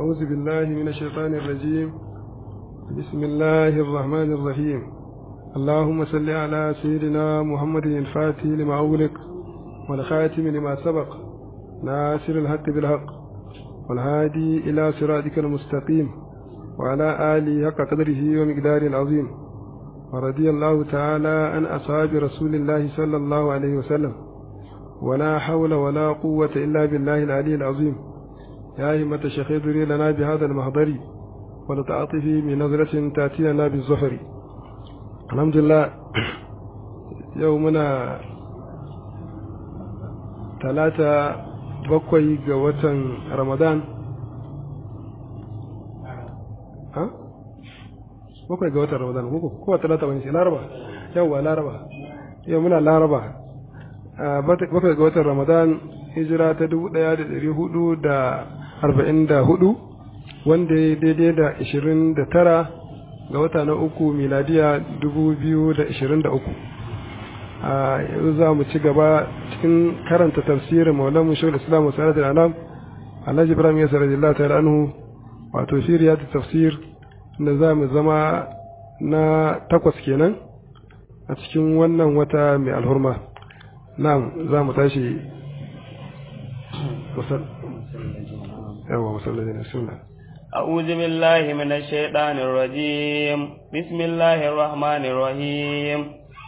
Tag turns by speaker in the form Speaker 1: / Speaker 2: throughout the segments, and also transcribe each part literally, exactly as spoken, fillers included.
Speaker 1: أعوذ بالله من الشيطان الرجيم. بسم الله الرحمن الرحيم. اللهم صل على سيدنا محمد الفاتح لما أغلق والخاتم لما سبق ناصر الحق بالحق والهادي إلى صراطك المستقيم وعلى آله حق قدره ومقداره العظيم. ورضي الله تعالى عن أصحاب رسول الله صلى الله عليه وسلم ولا حول ولا قوة إلا بالله العلي العظيم. يا همة الشيخ ادري لنا بهذا المحضر ولتعطفي من نظرة تأتي لنا بالزفر. الحمد لله. يومنا ثلاثة بقوي قوة رمضان ها بقوي قوة رمضان قوة ثلاثة ونسي لا ربع يوم لا ربع يومنا لا ربع bakwai ga watan Ramadan hijira ta dubu ɗaya da ɗari hudu da arba'in da hudu wanda ya daidai da ishirin da tara ga wata na uku miladiya dubu biyu da ishirin da uku. A yau za mu ci gaba cikin karanta tafsirin Maulana Shaykhul Islam Musa al-Alam Alhaji Ibrahim Yasir radiyallahu ta'ala anhu wato shiriya ta tafsir da za mu zama na takwas kenan a cikin wannan wata mai alhurma. نعم زام تاشي وصل ايوه وصل بسم الله.
Speaker 2: أعوذ بالله من الشيطان الرجيم. بسم الله الرحمن الرحيم.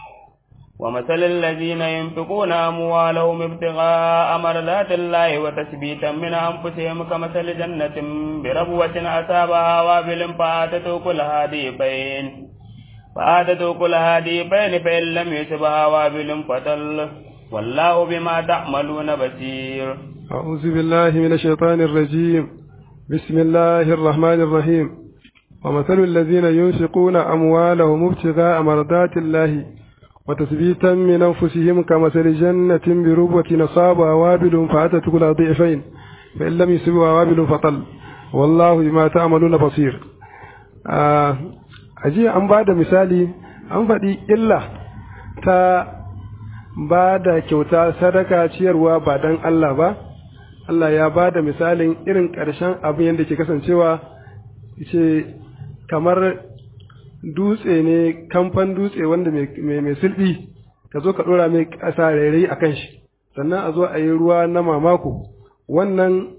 Speaker 2: ومثل الذين ينفقون أموالهم ابتغاء مرضات الله وتثبيتا من أنفسهم كمثل جنة بربوة أصابها وابل فآتت أكلها ضعفين فآتت أكلها ضعفين فإن لم يصبها وابل فطل والله بما تعملون بصير.
Speaker 1: أعوذ بالله من الشيطان الرجيم. بسم الله الرحمن الرحيم. ومثل الذين ينفقون أموالهم ابتغاء مرضات الله وتثبيتا من أنفسهم كمثل جنة بربوة أصابها وابل فأتت كلها ضعفين فإن لم يصبها وابل فطل والله بما تعملون بصير. آه أجي أن بعد مثالي أن فدي إلا تا ba da kyauta sadaka ciyarwa ba dan Allah ba. Allah ya ba da misalin irin ƙarshen abin yadda ke kasancewa ce kamar dutse ne kamfan dutse wanda mai sulɓi ka zo ka ɗora mai ƙasa rairayi a kan shi sannan a zo a yi ruwa na mamako. wannan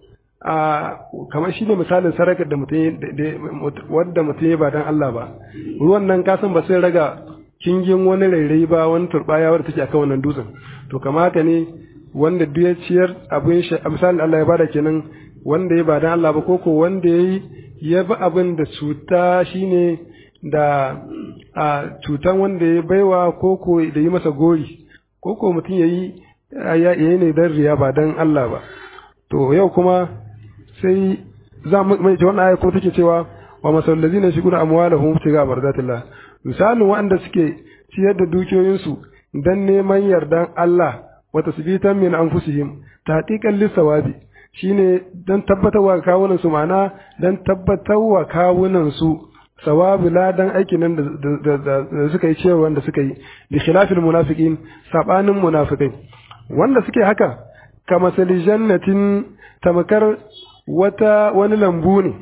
Speaker 1: a kamar shi ne misalin sadakar da mutum wadda mutum ya ba dan Allah ba. ruwan nan kasan ba sai raga kingin wani rairayi ba wani turbaya wadda take akan wannan dutsen. to kama haka ne wanda duk ya ciyar abin shi a misalin Allah ya bada kenan wanda ya bada Allah ba koko wanda yayi ya bi abin da cuta shine da a cutan wanda ya baiwa koko da yi masa gori koko mutum yayi yayi ne dan riya ba dan Allah ba. to yau kuma sai za mu mai wannan aya ko take cewa wa masal ladina shiguna amwalahum tiga bardatillah. misalin waɗanda suke ciyar da dukiyoyinsu don neman yardan Allah wa tasbitan min anfusihim taqiqan lisawabi shine don tabbatarwa kawunan su ma'ana don tabbatarwa kawunan su sawabi ladan aikin nan da suka yi cewa wanda suka yi bi khilafil munafiqin sabanin munafikai wanda suke haka kama sali jannatin tamakar wata wani lambu ne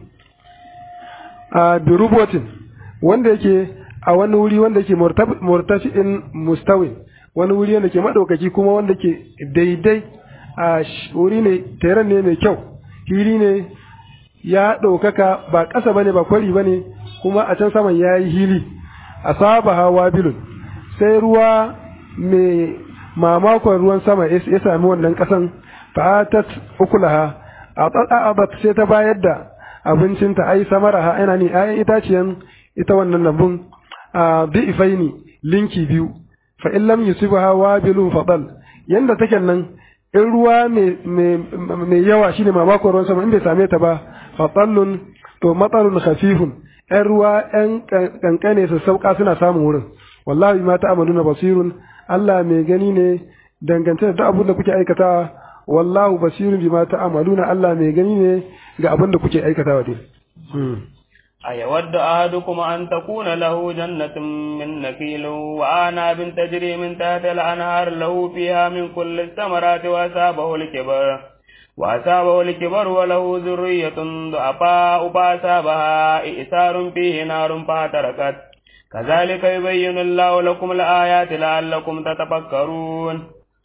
Speaker 1: a birubotin wanda yake a wani wuri wanda ke murtafi'in mustawin wani wuri wanda ke madaukaki kuma wanda ke daidai a wuri ne teren ne mai kyau hili ne ya ɗaukaka ba ƙasa bane ba kwari bane kuma a can saman ya yi hili asaba hawa bilun sai ruwa mai mamakon ruwan sama ya sami wannan ƙasan fatat ukulaha a sai ta bayar da abincinta ai samaraha yana ne ayan itaciyan ita wannan lambun a bi'ifaini linki biyu fa in lam yusibha wabilun fadal yanda take nan in ruwa mai yawa shine mamakon ruwan sama in bai same ta ba fadallun to matalun khafifun ɗan ruwa ɗan kankane su sauka suna samun wurin. wallahi ma ta'maluna basirun Allah mai gani ne dangance da duk abin da kuke aikatawa. wallahu basirun bima ta'maluna Allah mai gani ne ga abin da kuke aikatawa dai.
Speaker 2: أيود أحدكم أن تكون له جنة من نخيل وأعناب تجري من تحت الأنهار له فيها من كل الثمرات وأصابه الكبر وأصابه الكبر وله ذرية ضعفاء فأصابها إئسار فيه نار فاحترقت كذلك يبين الله لكم الآيات لعلكم تتفكرون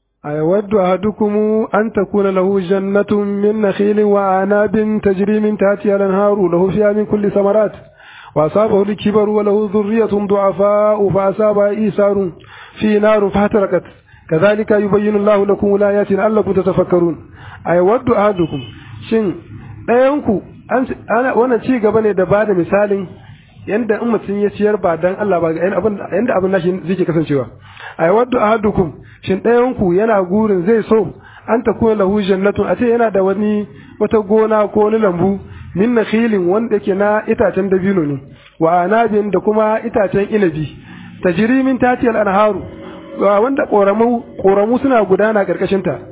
Speaker 1: أيود أحدكم أن تكون له جنة من نخيل وأعناب تجري من تحتها الأنهار له فيها من كل ثمرات وأصابه الكبر وله ذرية ضعفاء فأصابها إيسار في نار فاحترقت كذلك يبين الله لكم الآيات لعلكم تتفكرون أيود أحدكم شن ɗayanku ana wannan ci gaba ne da bada misalin yanda in mutum ya ciyar ba dan Allah ba yanda abin nashi zai kasancewa aywaddu ahadukum shin ɗayanku yana gurin zai so an ta kuna lahu jannatun a ce yana da wani wata gona ko wani lambu min nakhilin wanda yake na itacen dabino ne wa anabin da kuma itacen inabi tajri min tatiyal anharu wanda koramu koramu suna gudana karkashin ta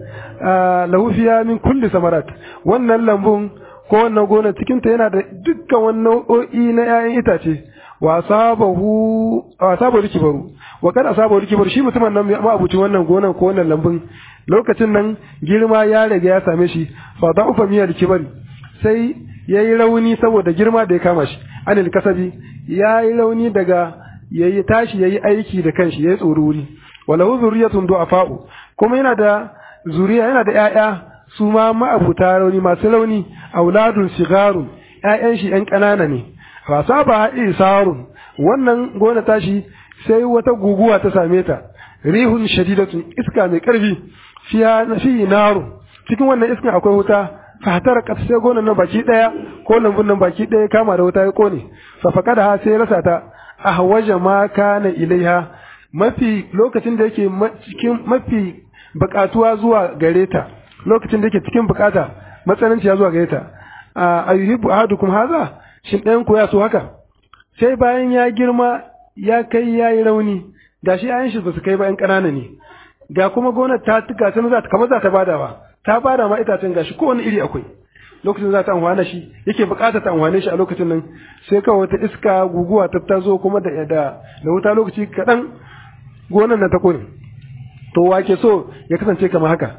Speaker 1: lahu fiya min kulli samarat wannan lambun ko wannan gona cikin ta yana da dukkan wannan nau'o'i na 'ya'yan itace wa sabahu wa sabahu kibaru wa kada sabahu kibaru shi mutumin nan ma abucin wannan gonan ko wannan lambun lokacin nan girma ya riga ya same shi fa da'ufa miyal kibari sai yayi rauni saboda girma da ya kama shi anil kasabi yayi rauni daga yayi tashi yayi aiki da kanshi yayi tsoruri walahu zurriyatun du'afa'u kuma yana da zuriya yana da 'ya'ya su ma ma'abuta rauni masu rauni auladun sigarun 'ya'yan shi 'yan ƙanana ne fa saba isarun wannan gona tashi sai wata guguwa ta same ta rihun shadidatun iska mai karfi fiya fi naru cikin wannan iskan akwai wuta fa hatara kat sai gonan nan baki daya ko lambun nan baki daya kama da wuta ya kone fa fakada ha sai rasa ta ahwaja ma kana ilaiha mafi lokacin da yake cikin mafi bukatuwa zuwa gare ta lokacin da yake cikin bukata matsananciya zuwa gare ta ayyuhibbu ahadukum hadha shin ɗayan ku ya so haka sai bayan ya girma ya kai yayi rauni gashi ayan shi ba su kai ba yan ƙanana ne ga kuma gonar ta tuka ta za ta kamar za ta bada ba ta bada ma itacen gashi ko wani iri akwai lokacin za ta amfana shi yake bukata ta amfane shi a lokacin nan sai kawai wata iska guguwa ta tazo kuma da da wuta lokaci kaɗan gonar nan ta kone to wake so ya kasance kamar haka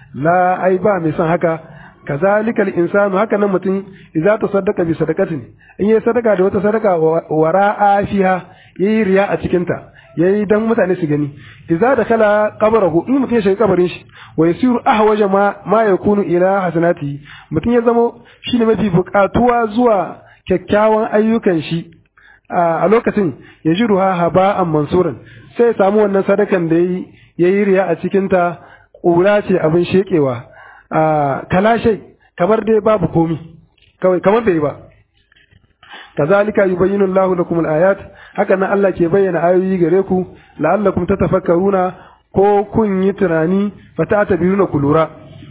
Speaker 1: la ai ba mai son haka kazalika al-insanu haka nan mutum idza tasaddaqa bi sadaqatin in yayi sadaka da wata sadaka wara'a fiha yayi riya a cikin ta yayi dan mutane su gani idza dakala qabrahu in mutum ya shiga kabarin shi wa yasiru ahwaja ma ma yakunu ila hasanati mutum ya zamo shine mafi bukatuwa zuwa kyakkyawan ayyukan shi a lokacin yajiruha haba'an mansuran sai ya samu wannan sadakan da yayi yayi riya a cikin ta ƙura ce abin shekewa a kalashai kamar dai babu komi kawai kamar bai ba kazalika yubayyinu Allahu lakum al-ayat haka nan Allah ke bayyana ayoyi gare ku la'allakum tatafakkaruna ko kun yi tunani fata'tabiruna kulura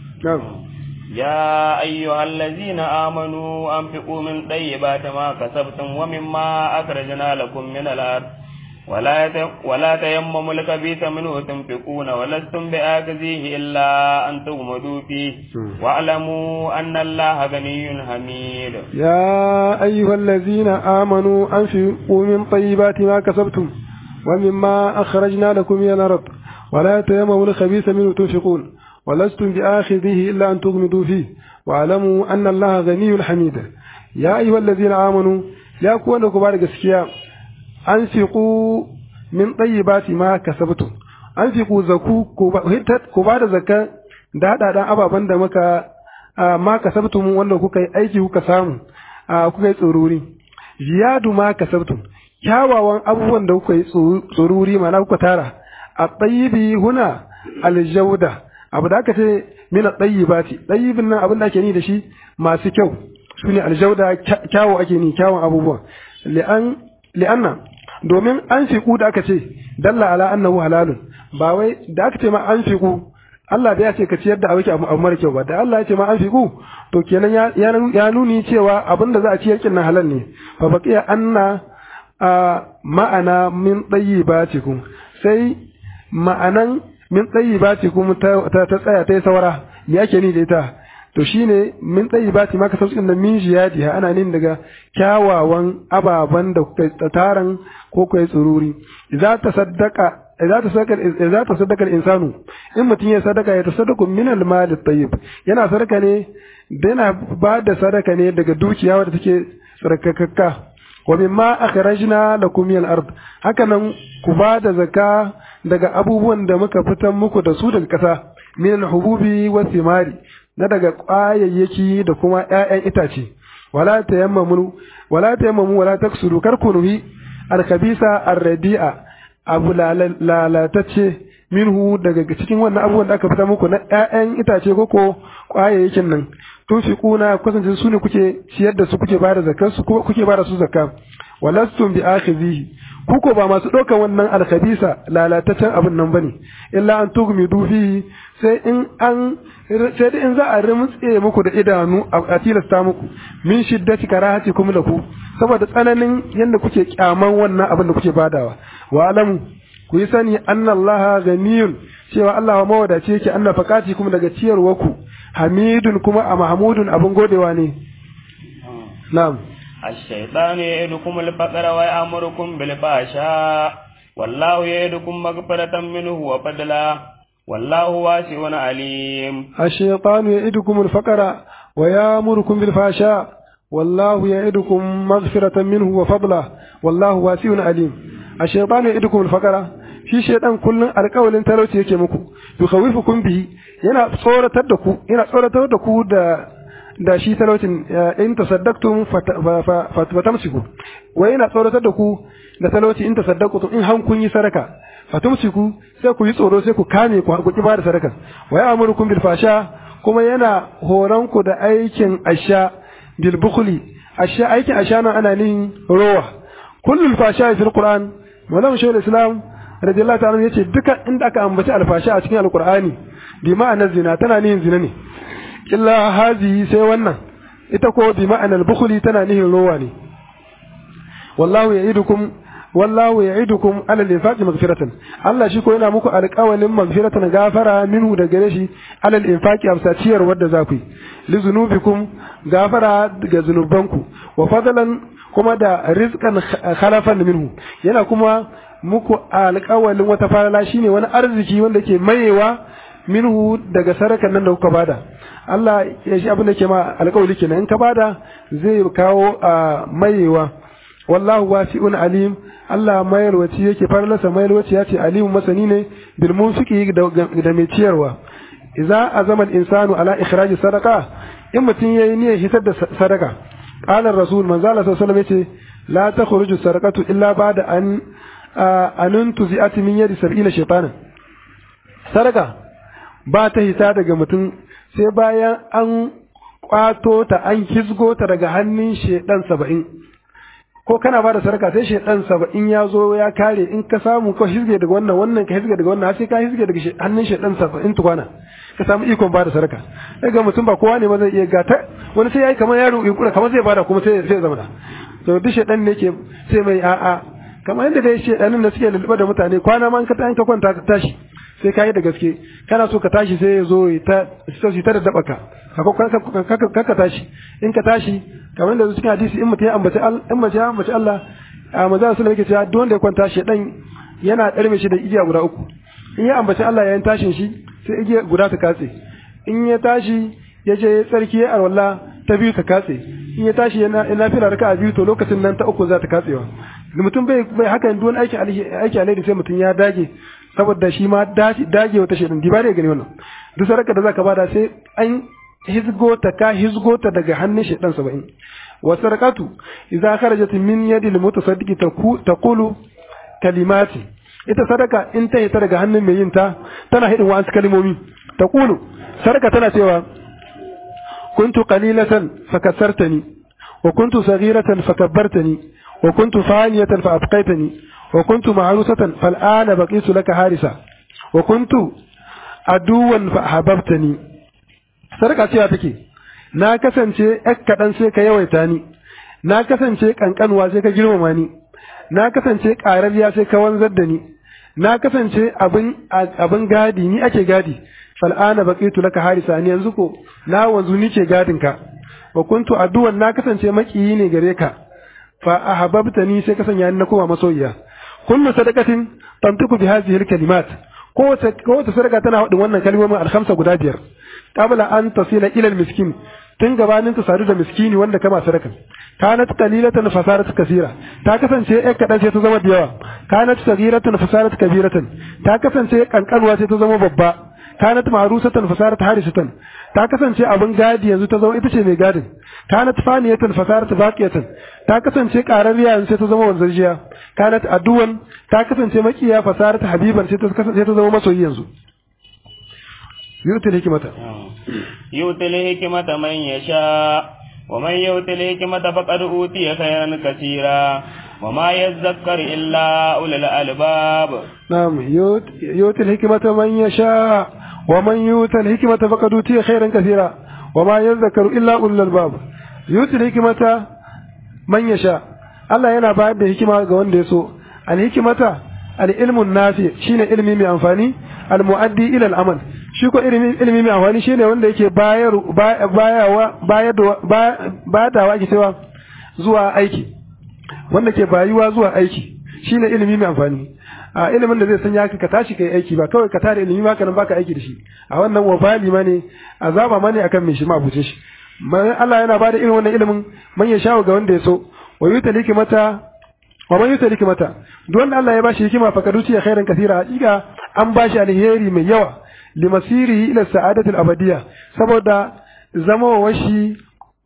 Speaker 2: يا أيها الذين آمنوا أنفقوا من طيبات ما كسبتم ومما أخرجنا لكم من الأرض ولا ولا تيمموا الخبيث منه تنفقون ولستم بآخذيه إلا أن تغمضوا فيه واعلموا أن الله غني حميد.
Speaker 1: يا أيها الذين آمنوا أنفقوا من طيبات ما كسبتم ومما أخرجنا لكم من الأرض ولا تيمموا الخبيث منه تنفقون ولستم بآخذيه إلا أن تغمضوا فيه واعلموا أن الله غني حميد. يا أيها الذين آمنوا يا كون كبار gaskiya anfiqu min tayyibati ma kasabtum anfiqu zaku ku ba da zakka da hadadan ababan da muka ma kasabtum wanda kuka yi aiki kuka samu kuka yi tsururi ziyadu ma kasabtum kyawawan abubuwan da kuka yi tsururi mana kuka tara at-tayyibi huna al-jawda abu da aka ce min at-tayyibati tayyibin nan abin da ake ni da shi masu kyau shine al-jawda kyawu ake ni kyawun abubuwa li'an li'anna domin an fiku da aka ce dalla ala annahu halalun ba wai da aka ce ma an fiku Allah da ya ce ka ciyar da abin abu mara kyau ba da Allah ya ce ma an fiku to kenan ya ya nuni cewa abin da za a ciyar kin nan halal ne fa baqiya anna ma'ana min tayyibatikum sai ma'anan min tayyibatikum ta ta tsaya ta saura me yake ni da ita to shine min tayyibati ma kasabtum da min jiyadiha ana nin daga kyawawan ababan da kuka taran ko kai tsururi idza tasaddaqa idza tasaddaqa idza tasaddaqa al-insanu in mutun ya sadaka ya tasaddaqu min al-mal at-tayyib yana sadaka ne yana ba da sadaka ne daga dukiya wadda take tsarkakakka wa mimma akhrajna lakum min al-ard hakanan ku ba da zakka daga abubuwan da muka fitar muku da su daga kasa min al-hububi wa thimari na daga kwayayyaki da kuma ƴaƴan itace wala tayammamu wala tayammamu wala taksuru karkunuhi al-khabisa ar-radi'a abu lalatacce minhu daga cikin wannan abubuwan da aka fitar muku na ƴaƴan itace ko ko kwayayyakin nan tunfiquna kasance su ne kuke ciyar da su kuke bada zakar su kuke bada su zakka walastum bi akhizihi kuko ba masu ɗaukan wannan alkhabisa lalataccen abin nan bane illa an tugmidu fihi sai in an sai da in za a rimtse muku da idanu a tilasta muku min shiddati karahatikum lahu saboda tsananin yanda kuke kyaman wannan abin da kuke badawa wa alamu ku yi sani anna allaha ganiyun cewa Allah mawadaci yake anna fakati kuma daga ciyarwa ku hamidun kuma a mahmudun abin godewa ne na'am
Speaker 2: الشيطان يعدكم الفقر ويأمركم بالفحشاء والله يعدكم مغفرة منه وفضلا والله واسع عليم
Speaker 1: الشيطان يعدكم الفقر ويأمركم بالفحشاء والله يعدكم مغفرة منه وفضلا والله واسع عليم الشيطان يعدكم الفقر shi shaidan kullun alƙawalin talauci yake muku yukhawifukum bihi yana tsoratar da ku yana tsoratar da ku da da shi talaucin in tasaddaqtum fatamsiku wa yana tsoratar da ku da talauci in tasaddaqtum in han kun yi sadaka fatamsiku sai ku yi tsoro sai ku kame ku ku ba da sadaka wa ya'murukum bil fasha kuma yana horon ku da aikin asha bil bukhli asha aikin asha nan ana nihin rowa kullul fasha fil qur'an malam shaykhul islam radiyallahu ta'ala yace duka inda aka ambaci alfasha a cikin alqur'ani bi ma'anar zina tana nihin zina ne illa hazi sai wannan ita ko bi ma'anar bukhli tana nihin rowa ne wallahu ya'idukum wallahu ya'idukum ala al-infaqi maghfiratan Allah shi ko yana muku alƙawalin maghfiratan gafara minhu da gare shi ala al-infaqi amsaciyar wadda za ku yi li zunubikum gafara daga zunubanku wa fadlan kuma da rizqan khalafan minhu yana kuma muku alƙawalin wata falala shine wani arziki wanda ke mayewa minhu daga sarakan nan da kuka bada Allah ya shi abin da ke ma alƙawali kenan in ka bada zai kawo a mayewa wallahu wasi'un alim Allah mayarwaci yake farlasa mayarwaci ya ce alimun masani ne bil munfiqi da mai ciyarwa idza azama al insanu ala ikhraj sadaqa in mutun yayi niyyar hitar da sadaka qala rasul manzo Allah sallallahu alaihi wasallam yace la takhruju sadaqatu illa ba'da an anuntu zi'ati min yadi sab'ina shaytanan sadaka ba ta hita daga mutum sai bayan an kwato ta an hizgo ta daga hannun shedan saba'in ko kana ba da sadaka sai shedan saba'in ya zo ya kare in ka samu ko hizge daga wannan wannan ka hizge daga wannan sai ka hizge daga hannun shedan saba'in tukwana ka samu ikon ba da sadaka daga mutum ba kowa ne ba zai iya gata wani sai yayi kamar yaro yunkura kamar zai bada kuma sai sai zama da to duk shedan ne ke sai mai a'a kamar yadda dai shedanin da suke lulluɓa da mutane kwana ma in ka ka kwanta ka tashi sai ka yi da gaske kana so ka tashi sai ya zo ta sai ta daddaba ka ka tashi in ka tashi kamar da cikin hadisi in mutum ya ambaci in mace ya ambaci Allah a manzo sallallahu alaihi wasallam yake cewa duk wanda ya kwanta shedan yana ɗarme shi da igiya guda uku in ya ambaci Allah yayin tashin shi sai igiya guda ta katse in ya tashi ya je tsarki ya arwalla ta biyu ta katse in ya tashi yana ina fira raka'a biyu to lokacin nan ta uku za ta katsewa mutum bai bai haka duk wani aiki aiki alheri sai mutum ya dage saboda shi ma dage wata shedan di ba da gani wannan duk saraka da zaka bada sai an hizgo ta ka hizgo ta daga hannun shedan saba'in wa sarakatu idza kharajat min yadi al-mutasaddiqi taqulu kalimati ita sadaka in ta hita daga hannun mai yin ta tana hidin wa'ansu kalmomi taqulu sadaka tana cewa kuntu qalilatan fakasartani wa kuntu saghiratan fakabbartani wa kuntu faniyatan fa abqaitani wa kuntu ma'rusatan fal ana baqitu laka harisa wa kuntu aduwan fa ahbabtani sadaka cewa take na kasance yak kadan sai ka yawaita ni na kasance kankanwa sai ka girmama ni na kasance ƙarariya sai ka wanzar da ni na kasance abin abin gadi ni ake gadi fal'ana baqitu laka harisa ni yanzu ko na wanzu ni ke gadin ka wa kuntu aduwan na kasance makiyi ne gare ka fa ahbabtani sai ka sanya ni na koma masoyiya kullu sadaqatin tantiqu bi hadhihi al-kalimat kowace kowace sadaka tana wadin wannan kalmomin al-khamsa guda biyar qabla an tasila ila al-miskin tun gabanin ta sadu da miskini wanda kama sadaka kanat qalilatan fasarat kasira ta kasance ƴar kadan sai ta zama da yawa kanat saghiratan fasarat kabiratan ta kasance kankanwa sai ta zama babba kanat ma'rusatan fasarat harisatan ta kasance abin gadi yanzu ta zama ita ce mai gadin kanat faniyatan fasarat baqiyatan ta kasance qarariya yanzu sai ta zama wanzajiya kanat aduwan ta kasance makiya fasarat habiban sai ta kasance ta zama masoyi yanzu yutil hikmata
Speaker 2: yutil hikmata man yasha wa man yutil hikmata faqad utiya khayran katira wa ma yadhakkar illa ulul albab
Speaker 1: na'am yutil hikmata man yasha wa man yutil hikmata faqad utiya khayran katira wa ma yadhakkaru illa ulul albab yutil hikmata man yasha Allah yana bayar da hikima ga wanda ya so al hikmata al ilmun nafi shine ilmi mai amfani al muaddi ila al amal shi ko ilmi ilmi mai amfani shine wanda yake bayar bayawa bayarwa badawa ake cewa zuwa aiki wanda ke bayuwa zuwa aiki shine ilmi mai amfani a ilimin da zai sanya ka ka tashi kai aiki ba kawai ka tare ilimi ma kana baka aiki da shi a wannan wafali ma ne azaba ma ne akan mai shi ma buce shi Allah yana bada irin wannan ilimin man ya shawo ga wanda ya so wa yuta hikmata wa man yuta hikmata duk wanda Allah ya bashi hikima fa kaduci ya khairan kathira hakika an bashi alheri mai yawa limasirihi ila sa'adati al-abadiyya saboda zama washi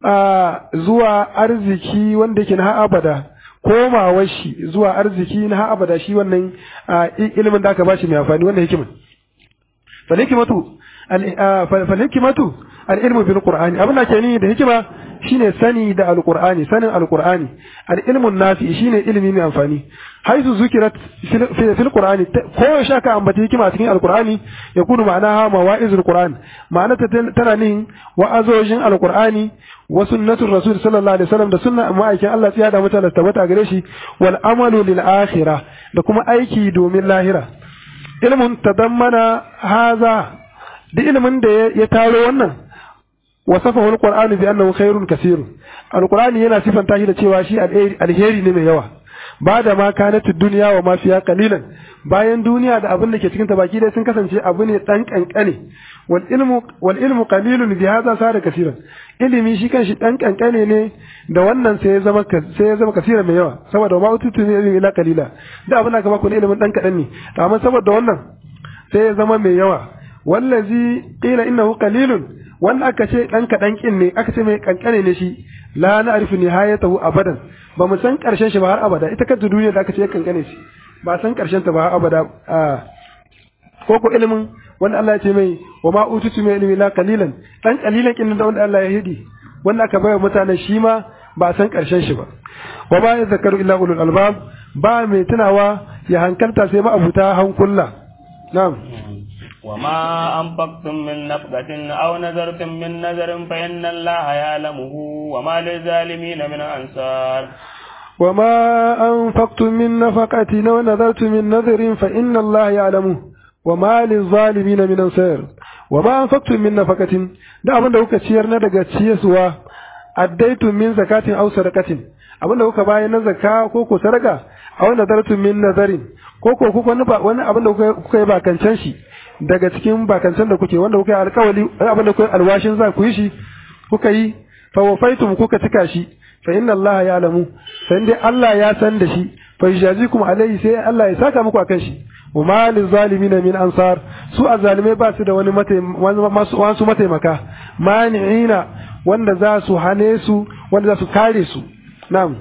Speaker 1: zuwa arziki wanda yake na abada komawar shi zuwa arziki na har abada shi wannan ilimin da aka bashi mai amfani wannan hikimin fal hikmatu fal hikmatu al ilmu bil qur'ani abin da ke ni da hikima shine sani da alqur'ani sanin alqur'ani al ilmun nafi shine ilimi mai amfani haizu zukirat fil qur'ani ko shaka ambata hikima cikin alqur'ani yakunu ma'anaha mawa'izul qur'an ma'ana tana nihin wa'azojin alqur'ani wa sunnatur rasul sallallahu alaihi wasallam da sunna ma'aikin Allah tsiya da mutane tabbata gare shi wal amalu lil akhirah da kuma aiki domin lahira ilmun tadammana haza da ilimin da ya taro wannan wasafahu alqur'anu bi annahu khairun kaseer alqur'ani yana sifanta shi da cewa shi alheri ne mai yawa ba da ma kanatu dunya wa ma fiya qalilan bayan duniya da abin da ke cikin ta baki dai sun kasance abu ne dan kankane wal ilmu wal ilmu qalilun bi hadha sara kaseeran ilimi shi kanshi dan kankane ne da wannan sai ya zama sai ya zama kaseeran mai yawa saboda ma ututu ne ilmi ila qalila da abin da ka baku ne ilimin dan kadan ne amma saboda wannan sai ya zama mai yawa wallazi qila innahu qalilun wanda aka ce dan kadan kin ne aka ce mai kankane ne shi la na'rifu nihayatahu abadan ba mu san karshen shi ba har abada ita kanta duniya da aka ce kankane shi ba san karshen ta ba har abada ko ko ilimin wanda Allah ya ce mai wa ma ututu min ilmi la qalilan dan qalilan kin da wanda Allah ya hidi wanda aka bayar mutane shi ma ba san karshen shi ba wa ba yazakaru illa ulul albab ba mai tunawa ya hankalta sai ma abuta hankulla na'am
Speaker 2: وما أنفقتم من نفقة أو نذرتم من نذر فإن الله يعلمه وما للظالمين من أنصار
Speaker 1: وما أنفقتم من نفقة أو نذرتم من نذر فإن الله يعلمه وما للظالمين من أنصار وما أنفقتم من نفقة da abin da kuka ciyar na daga ciyarwa addaitum min zakatin aw sadaqatin abin da kuka bayar na zakka ko ko sadaka aw nadartum min nazarin ko ko kuka wani abin da kuka yi bakancan shi daga cikin bakancan da kuke wanda kuka yi alƙawari abin da kuka alwashin za ku yi shi kuka yi fa wafaitum kuka cika shi fa inna Allah ya'lamu sai dai Allah ya san da shi fa yajazikum alayhi sai Allah ya saka muku akan shi wa ma lil zalimin min ansar su azalimai ba su da wani wasu mataimaka mani'ina wanda za su hane su wanda za su kare su na'am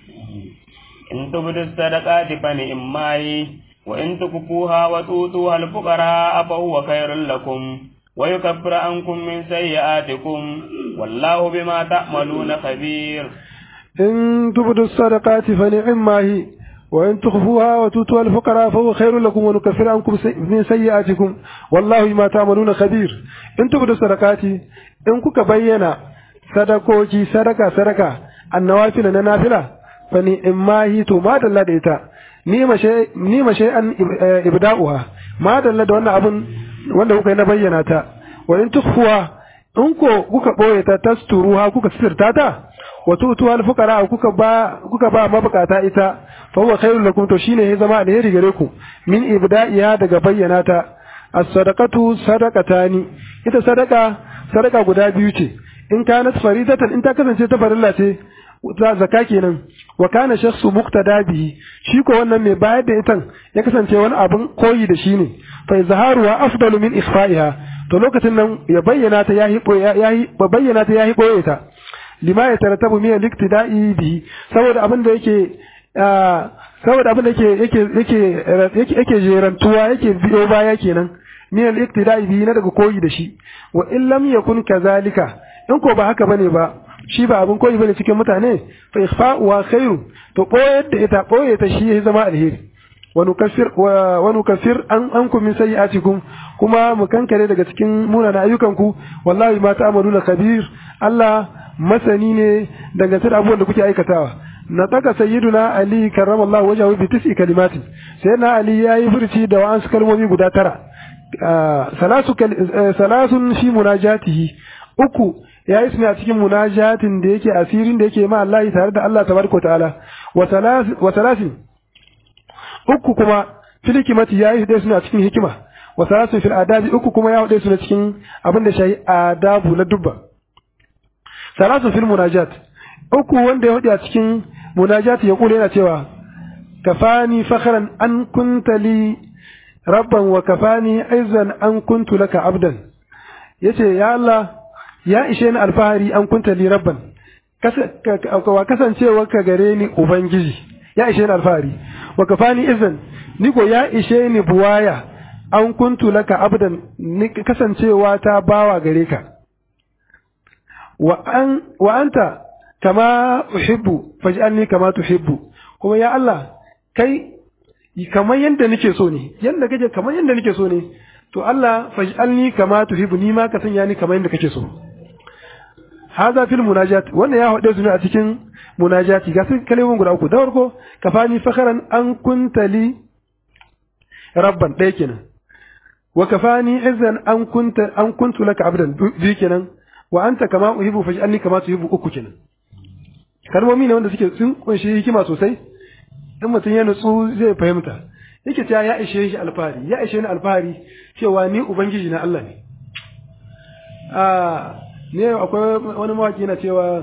Speaker 2: in tubdu sadaqati fa ni'mai وإن تكفوها وتؤتوها الفقراء فهو خير لكم ويكفر عنكم من سيئاتكم والله بما تعملون خبير
Speaker 1: إن تبدوا الصدقات فنعما هي وإن تخفوها وتؤتوها الفقراء فهو خير لكم ونكفر عنكم من سيئاتكم والله بما تعملون خبير إن تبدوا الصدقات إن كك بينا صدقوكي صدقة صدقة النوافل ننافلة فنعما هي تما دلديتا ni mashe an ibda'uha ma dalla da wannan abun wanda kuka yi na bayyana ta wa in tukhfuha in ko kuka boye ta tasturuha kuka sirta ta wa tutuha al-fuqara kuka ba kuka ba mabukata ita fa huwa khairul lakum to shine ya zama alheri gare ku min ibda'iha daga bayyana ta as-sadaqatu sadaqatani ita sadaka sadaka guda biyu ce in kanat faridatan in ta kasance ta farilla ce ta zakka kenan wa kana shakhsu muqtada bihi shi ko wannan mai bayar da ita ya kasance wani abun koyi da shi ne fa izharuha afdalu min ikhfa'iha to lokacin nan ya bayyana ta yahi yahi bayyana ta yahi boye ta lima ya tarattabu min al-iktida'i bihi saboda abin da yake saboda abin da yake yake yake yake jerantuwa yake biyo baya kenan min al-iktida'i bihi na daga koyi da shi wa in lam yakun kazalika in ko ba haka bane ba shi ba abin koyi bane cikin mutane fa ikhfa'u wa khairu to boye da ita boye ta shi ya zama alheri wa nukaffir wa nukaffir an ankum min sayyi'atikum kuma mu kankare daga cikin munana ayyukanku wallahi ma ta'maluna kabir Allah masani ne dangane da abubuwan da kuke aikatawa na taka sayyiduna ali karramallahu wajhahu bi tis'i kalimatin sayyidina ali yayi furci da wa'ansu kalmomi guda tara salasu salasun fi munajatihi uku yayi suna cikin munajatin da yake asirin da yake ma Allah tare da Allah tabaraka ta'ala wa salas wa salasin uku kuma fil hikmati yayi da suna cikin hikima wa salasun fil adabi uku kuma ya hude suna cikin abin da shayi adabu na dubba salasun fil munajat uku wanda ya hude a cikin munajat ya kula yana cewa kafani fakhran an kunta li rabban wa kafani aizan an kuntu laka abdan yace ya Allah ya ishe ni alfahari an kunta li rabban wa kasancewa ka gare ni ubangiji ya ishe ni alfahari wa kafani izan ni ko ya ishe ni buwaya an kuntu laka abdan ni kasancewa ta bawa gare ka wa an wa anta kama uhibbu faj'alni kama tuhibbu kuma ya Allah kai kamar yanda nake so ne yanda kake kamar yanda nake so ne to Allah faj'alni kama tuhibbu ni ma ka sanya ni kamar yanda kake so hada fil munajat wannan ya hade su ne a cikin munajati ga su kalmomin guda uku da farko kafani fakharan an kunta li rabban ɗaya kenan wa kafani izan an kunta an kuntu laka abdan biyu kenan wa anta kama uhibbu faj'alni kama tuhibbu uku kenan kalmomi ne wanda suke sun kunshi hikima sosai in mutum ya nutsu zai fahimta yake cewa ya ishe shi alfahari ya ishe ni alfahari cewa ni ubangiji na Allah ne a ne akwai wani mawaki na cewa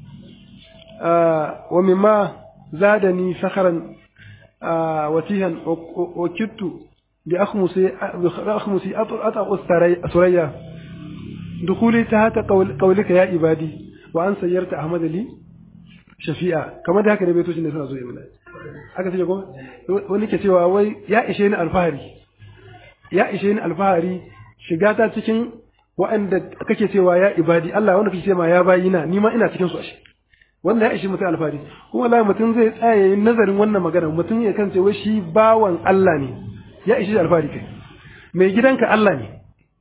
Speaker 1: wa mimma zadani fakharan watihan wa kittu bi akhmusi bi akhmusi ata suraya dukhuli tahta qawlika ya ibadi wa an sayyarta ahmad li shafi'a kamar da haka ne baitocin da suna zo mana aka ce ko wani ke cewa wai ya ishe ni alfahari ya ishe ni alfahari shiga ta cikin wa'anda kake cewa ya ibadi Allah wanda kake cewa ya bayina ni ma ina cikin su ashe wanda ya ishe mutum alfahari kuma wallahi mutum zai tsaya yin nazarin wannan magana mutum ya kance wai shi bawan Allah ne ya ishe alfahari kai mai gidanka Allah ne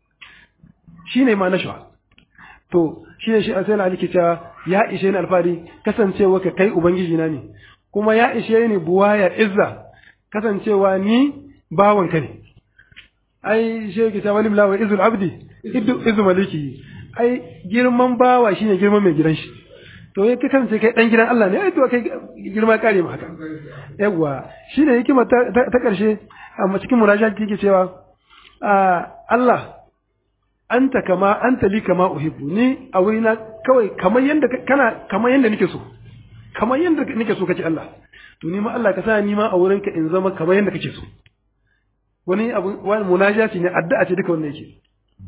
Speaker 1: shine ma na shawa to shi ne shi a sai Ali ke cewa ya ishe ni alfahari kasancewa ka kai ubangiji na ne kuma ya ishe ni buwaya izza kasancewa ni bawan ka ne ai shi ke cewa limla wa izul abdi idu izu maliki ai girman bawa shine girman mai gidan shi to ya kasance kai dan gidan Allah ne ai to kai girma kare mu haka yawa shine hikima ta, ta karshe amma cikin munajati yake cewa Allah anta kama anta li kama uhibbu ni a wurina kawai kamar yanda kana kamar yanda nake so kamar yanda nake so kace Allah to ni ma Allah ka sa ni ma a wurinka in zama kamar yanda kake so wani abu wani munajati ne addu'a ce duka wannan yake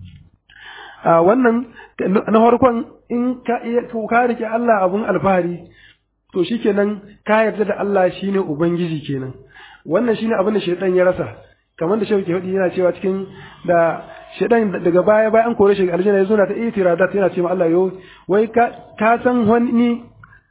Speaker 1: a wannan na farkon in ka iya ka rike Allah abun alfahari to shikenan ka yarda da Allah shine ubangiji kenan wannan shine abin da shaytan ya rasa kamar da shauki hudi yana cewa cikin da shedan daga baya bayan kore shi aljanna yazo na ta itiradat yana cewa Allah yo wai ka ka san wani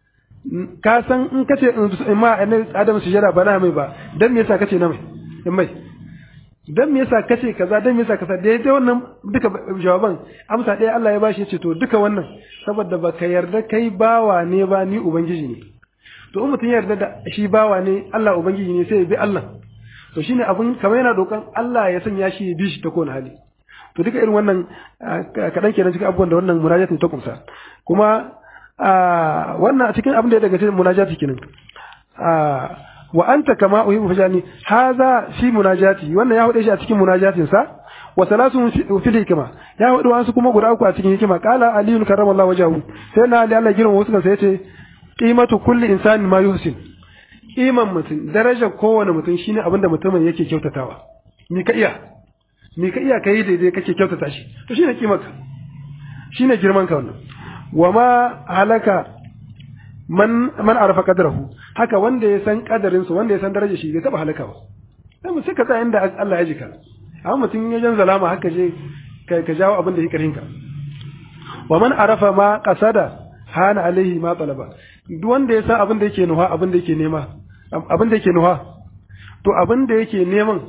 Speaker 1: ka san in kace in ma annabi Adam sujada ba na mai ba dan me yasa kace na mai in mai dan me yasa kace kaza dan me yasa kaza da yace wannan duka jawaban amsa ɗaya Allah ya bashi yace to duka wannan saboda baka yarda kai bawa ne ba ni ubangiji ne to in mutun yarda da shi bawa ne Allah ubangiji ne sai ya bi Allah to shine abun kamar yana dokan Allah ya sanya shi ya bi shi ta kowane hali to duka irin wannan kadan kenan cikin abubuwan da wannan munajati ta kumsa kuma wannan a cikin abin da ya daga cikin munajati kenan wa anta kama uhibbu fajani hadha fi munajati wannan ya hude shi a cikin munajatin sa wa salasun fil hikma ya hudu wasu kuma guda uku a cikin hikima qala aliyun karramallahu wajhahu sai na ali Allah girma wasu kan sai yace qimatu kulli insanin ma yuhsin qiman mutum darajar kowane mutum shine abinda mutumin yake kyautatawa ni ka iya ni ka iya kai daidai kake kyautata shi to shine kimarka shine girman ka wannan wama halaka man man arafa qadrahu haka wanda ya san kadarin su wanda ya san darajar shi bai taba halaka ba sai mu suka tsaya inda Allah ya jika amma mutum ya jan zalama haka je ka jawo abin da yake karinka wa man arafa ma qasada hana alaihi ma talaba duk wanda ya san abin da yake nuha abin da yake nema abin da yake nuha to abin da yake neman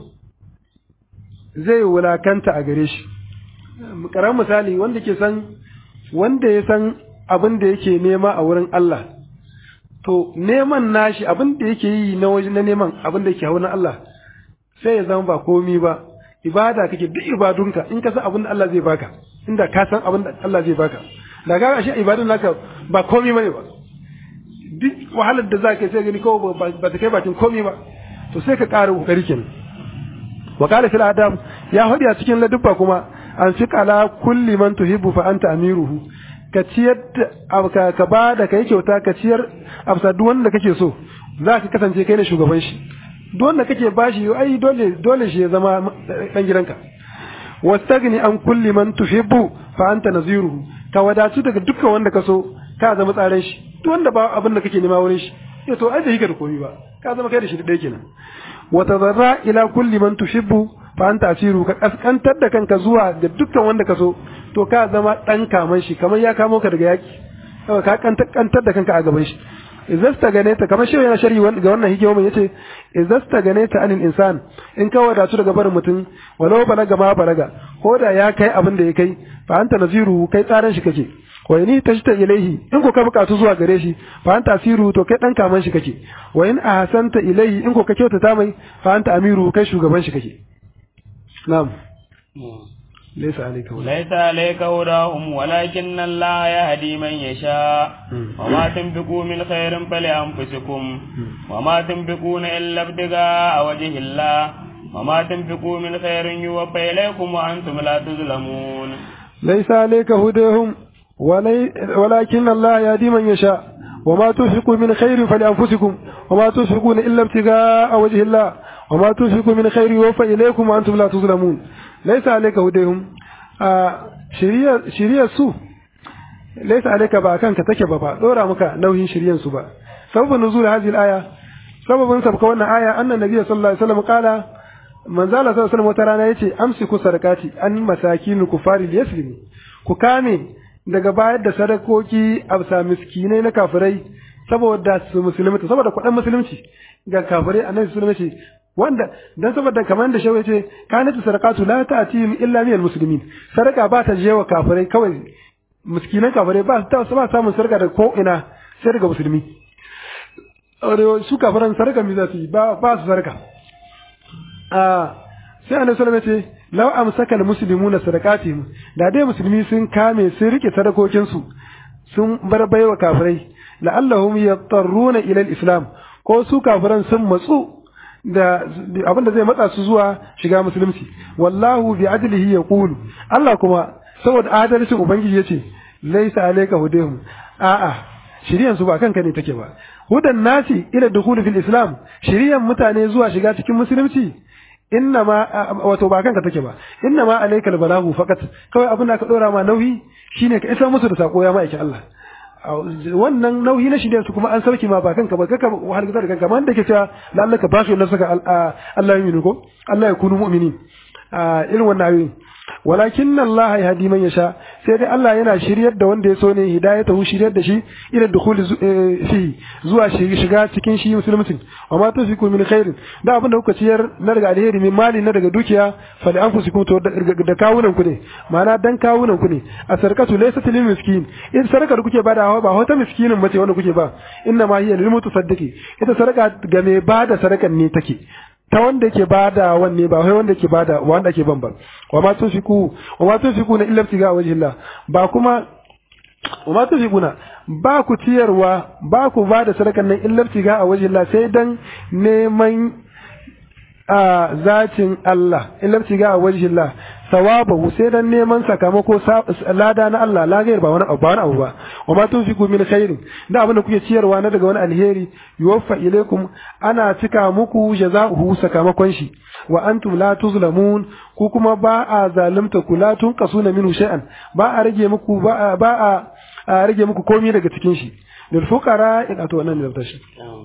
Speaker 1: zai wulakanta a gare shi karan misali wanda ke san wanda ya san abin da yake nema a wurin Allah to neman nashi abin da yake yi na waje na neman abin da yake hawa na Allah sai ya zama ba komi ba ibada kake duk ibadunka in ka san abin da Allah zai baka inda ka san abin da Allah zai baka da ga shi ibadun naka ba komi bane ba duk wahalar da zaka sai gani ko ba ta kai bakin komi ba to sai ka ƙara kokari kenan wa qala fil adam ya hadi a cikin ladubba kuma an fi qala kulli man tuhibbu fa anta amiruhu ka ciyar ka ka ba da kai kyauta ka ciyar afsa duk wanda kake so za ka kasance kai ne shugaban shi duk wanda kake bashi ai dole dole shi ya zama dan gidanka wastagni an kulli man tuhibbu fa anta naziruhu ka wadatu daga dukkan wanda ka so ka zama tsaren shi duk wanda ba abin da kake nema wurin shi ya to ai da hika da komai ba ka zama kai da shi da dai kenan wa tadarra ila kulli man tuhibbu fa anta asiru ka kaskantar da kanka zuwa ga dukkan wanda ka so to ka zama dan kaman shi kamar ya kamo ka daga yaki ka kantar da kanka a gaban shi izasta ganeta kamar shi yana shari ga wannan hikima yace izasta ganeta anil insan in ka wadatu daga barin mutum walau balaga ma balaga ko da ya kai abin da ya kai fa anta naziru kai tsaran shi kake wa in tajta ilaihi in ko ka bukatu zuwa gare shi fa anta asiru to kai dan kaman shi kake wa in ahsanta ilaihi in ko ka kyautata mai fa anta amiru kai shugaban shi kake na'am ليس عليك هداهم
Speaker 2: ليس عليك هداهم ولكن الله يهدي من يشاء وما تنفقوا من خير فلأنفسكم وما تنفقون إلا ابتغاء وجه الله وما تنفقوا من خير يوفى إليكم وأنتم لا تظلمون
Speaker 1: ليس عليك هداهم ولكن الله يهدي من يشاء وما تنفقوا من خير فلأنفسكم وما تنفقون إلا ابتغاء وجه الله وما تنفقوا من خير يوفى إليكم وأنتم لا تظلمون laisa alayka hudayhum a shiriya shiriya su laisa alayka ba kanka take ba ba dora maka nauyin shiriyan su ba sababun nuzul hadhihi al-aya sababun sabka wannan aya annan nabiy sallallahu alaihi wasallam kala manzala sallallahu alaihi wasallam wata rana yace amsiku sadaqati an masakin kufari yaslimu ku kame daga bayar da sadakoki absa miskinai na kafirai saboda su musulmi saboda kudan musulunci ga kafirai annabi sallallahu alaihi wasallam wanda dan saboda kamar da shawai ce kanatu sadaqatu la ta'tihim illa min almuslimin sadaka ba ta jewa kafirai kawai miskinan kafirai ba ta ba samun sadaka da ko ina sai daga musulmi aure su kafiran sadaka mi za su ba ba su sadaka ah sai annabi sallallahu alaihi wasallam ce law amsaka almuslimuna sadaqatihim da dai musulmi sun kame sun rike sadakokin su sun bar baiwa kafirai la'allahum yattarruna ila alislam ko su kafiran sun matsu da abin da zai matsa su zuwa shiga musulunci wallahu bi adlihi yaqulu Allah kuma saboda adalcin ubangiji yace laysa alayka hudahum a'a shiriyan su ba kanka ne take ba hudan nasi ila dukhul fil islam shiriyan mutane zuwa shiga cikin musulunci inna ma wato ba kanka take ba inna ma alaykal balagu faqat kawai abin da ka dora ma nauyi shine ka isa musu da sako ya ma'aikin Allah wannan nauyi na shirya su kuma an sauki ma ba kanka ba kaka wahal da kanka man da ke cewa lallaka ba su nafsaka Allah ya minu ko Allah ya kunu mu'minin irin wannan ayoyi walakin Allah ya hadi man yasha sai dai Allah yana shiryar da wanda ya so ne hidayatahu shiryar da shi ila dukhul fi zuwa shiga cikin shi musulmin wa ma tusiku min khairin da abin da kuka ciyar na daga alheri min mali na daga dukiya fa da anfusikum to da kawunan ku ne ma'ana dan kawunan ku ne a sarkatu laysa lil miskin in sarka da kuke bada ba wata miskinin mace wanda kuke ba inna ma hiya lil mutasaddiqi ita sarka ga mai bada sarakan ne take ta wanda yake bada wanne ba wai wanda yake bada wanda yake ban ba wa ma tunfiku wa ma tunfiku na illa ibtiga wajhillah ba kuma wa tufiquna ba ku ciyarwa ba ku ba da sadakan nan illa tiga a wajen Allah sai dan neman a zacin Allah illa tiga a wajen Allah sawabahu sai dan neman sakamako lada na Allah la gair ba wani abu ba wani abu ba wa ma tunfiqu min khairin da abin da kuke ciyarwa na daga wani alheri yuwaffa ilaikum ana cika muku jazaohu sakamakon shi wa antum la tuzlamun ku kuma ba a zalimta ku la tunqasuna minhu shay'an ba a rage muku ba ba a rage muku komai daga cikin shi lil fuqara in ato wannan ne tashi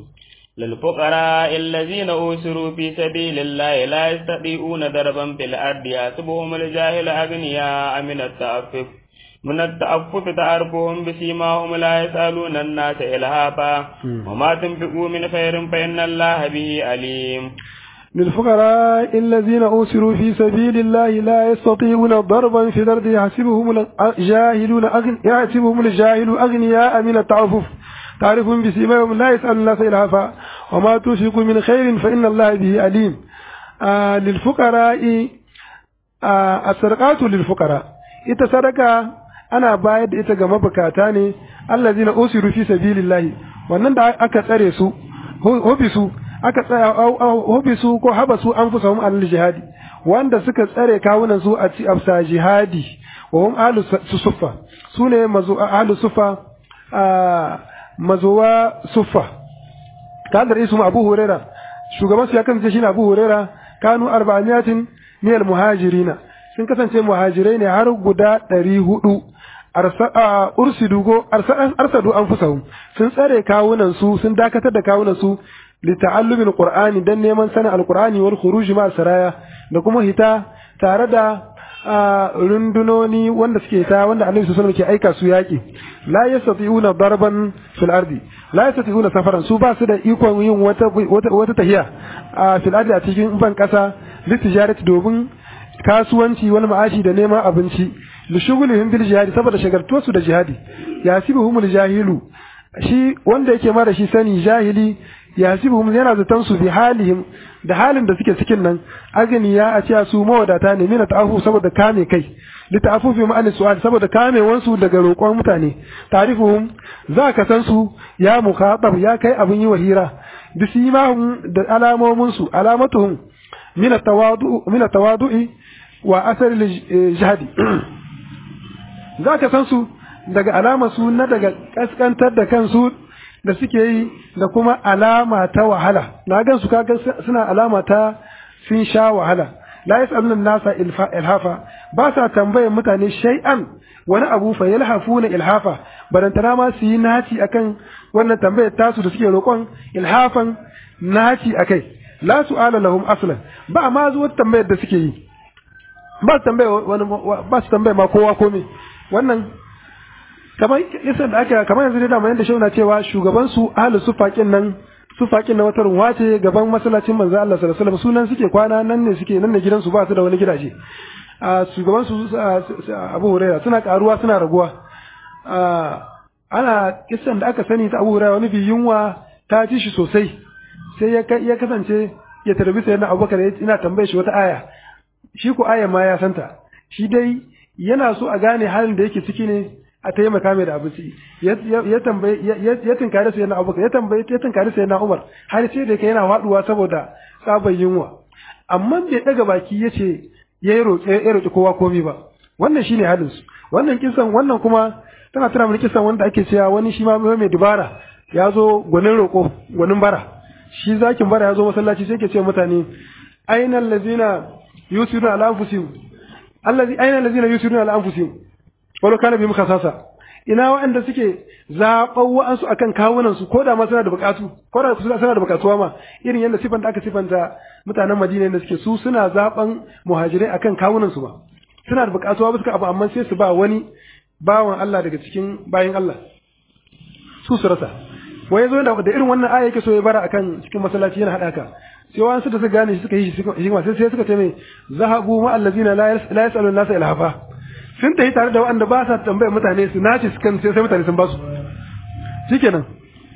Speaker 2: للفقراء الذين أوسروا في سبيل الله لا يستطيعون ضربا في الأرض يحسبهم الجاهل أغنياء من التعفف من التعفف تعرفهم بسيماهم لا يسألون الناس إلهافا وما تنفقوا من خير فإن الله به عليم
Speaker 1: للفقراء الذين أوسروا في سبيل الله لا يستطيعون ضربا في الأرض يحسبهم الجاهلون يحسبهم الجاهل أغنياء من التعفف تعرفهم بسيماهم لا يسأل الناس إلهافا وما تنفقوا من خير فإن الله به عليم آه للفقراء آه الصدقات للفقراء إتصدق أنا بايد إتجمع بكاتاني الذين أوسروا في سبيل الله wannan da aka tsare su hobisu aka tsaya hobisu ko habasu anfusahum al jihadi wanda suka tsare kawunan su a afsa jihadi wa hum ahlus suffa sune mazu ahlus suffa mazuwa suffa ta da isu Abu Huraira shugaban su ya kasance shine Abu Huraira kanu arba'atin min al-muhajirina sun kasance muhajirai ne har guda ɗari hudu arsa ursidu go arsadu anfusahum sun tsare kawunan su sun dakatar da kawunan su li ta'allumil qur'ani dan neman sanin al-qur'ani wal khuruj ma saraya da kuma hita tare da rundunoni wanda suke ta wanda Annabi sallallahu alaihi wasallam ke aika su yaki la yastati'una darban fil ardi la yastati'una safaran su ba su da ikon yin wata wata tahiya a fil ardi a cikin ban kasa litijarati domin kasuwanci wal ma'ashi da neman abinci li shugulihim bil jihadi saboda shagartuwar su da jihadi yasibuhumul jahilu shi wanda yake ma da shi sani jahili yasibuhum yana zaton su bi halihim da halin da suke cikin nan agniya a cewa su mawadata ne mina ta'afu saboda kame kai li ta'afu fi ma'ani su'al saboda kame wansu daga roƙon mutane tarifuhum za ka san su ya mukhatab ya kai abin yi wahira bisimahum da alamomin su alamatuhum mina tawadu mina tawadu'i wa asar jihadi za ka san su daga alamar su na daga kaskantar da kansu da suke yi da kuma alama ta wahala na gan su kaga suna alama ta sun sha wahala la yasalun nasa ilhafa ba sa tambayar mutane shay'an wani abu fa yalhafuna ilhafa barantana ma su yi naci akan wannan tambayar tasu da suke roƙon ilhafan naci akai la su'ala lahum aslan ba ma zuwa tambayar da suke yi ba tambaya wani ba su tambaya ma kowa komai wannan kamar yasan da aka kamar yanzu da mai da shauna cewa shugaban su ahlus sufakin nan sufakin na wata ruwa ce gaban masallacin manzo Allah sallallahu alaihi wasallam sunan suke kwana nan ne suke nan ne gidan su ba su da wani gidaje a shugaban su Abu Hurairah suna karuwa suna raguwa ana kisan da aka sani ta Abu Hurairah wani bi yunwa ta ci shi sosai sai ya ya kasance ya tarbi sai na Abubakar ina tambaye shi wata aya shi ko aya ma ya santa shi dai yana so a gane halin da yake ciki ne a taimaka mai da abinci ya tambaye ya tinkari sai na Abubakar ya tambaye ya tinkari sai na Umar har sai da kai yana faduwa saboda tsabar yunwa amma bai daga baki yace yayi roƙe ya roƙi kowa komai ba wannan shine halin su wannan kisan wannan kuma tana tana mun kisan wanda ake cewa wani shi ma mai dubara ya zo gwanin roƙo gwanin bara shi zakin bara ya zo masallaci sai ke ce mutane aina allazina yusiruna ala anfusihim allazi aina allazina yusiruna ala anfusihim wala kana bi mukasasa ina wa'anda suke zaɓan wa'ansu akan kawunan su ko da ma suna da bukatu ko da suna da bukatuwa ma irin yadda sifan da aka sifanta mutanen Madina da suke su suna zaɓan muhajirai akan kawunan su ba suna da bukatuwa ba suka abu amma sai su ba wani bawan Allah daga cikin bayin Allah su su rasa wai yazo da irin wannan aya yake so ya bara akan cikin masallaci yana hada ka sai wa'ansu da suka gane shi suka yi shi sai sai suka ce mai zahabu ma allazina la yasalu an-nasa ilhafa sun tafi tare da waɗanda ba sa tambayar mutane su nace su kan sai mutane sun ba su shikenan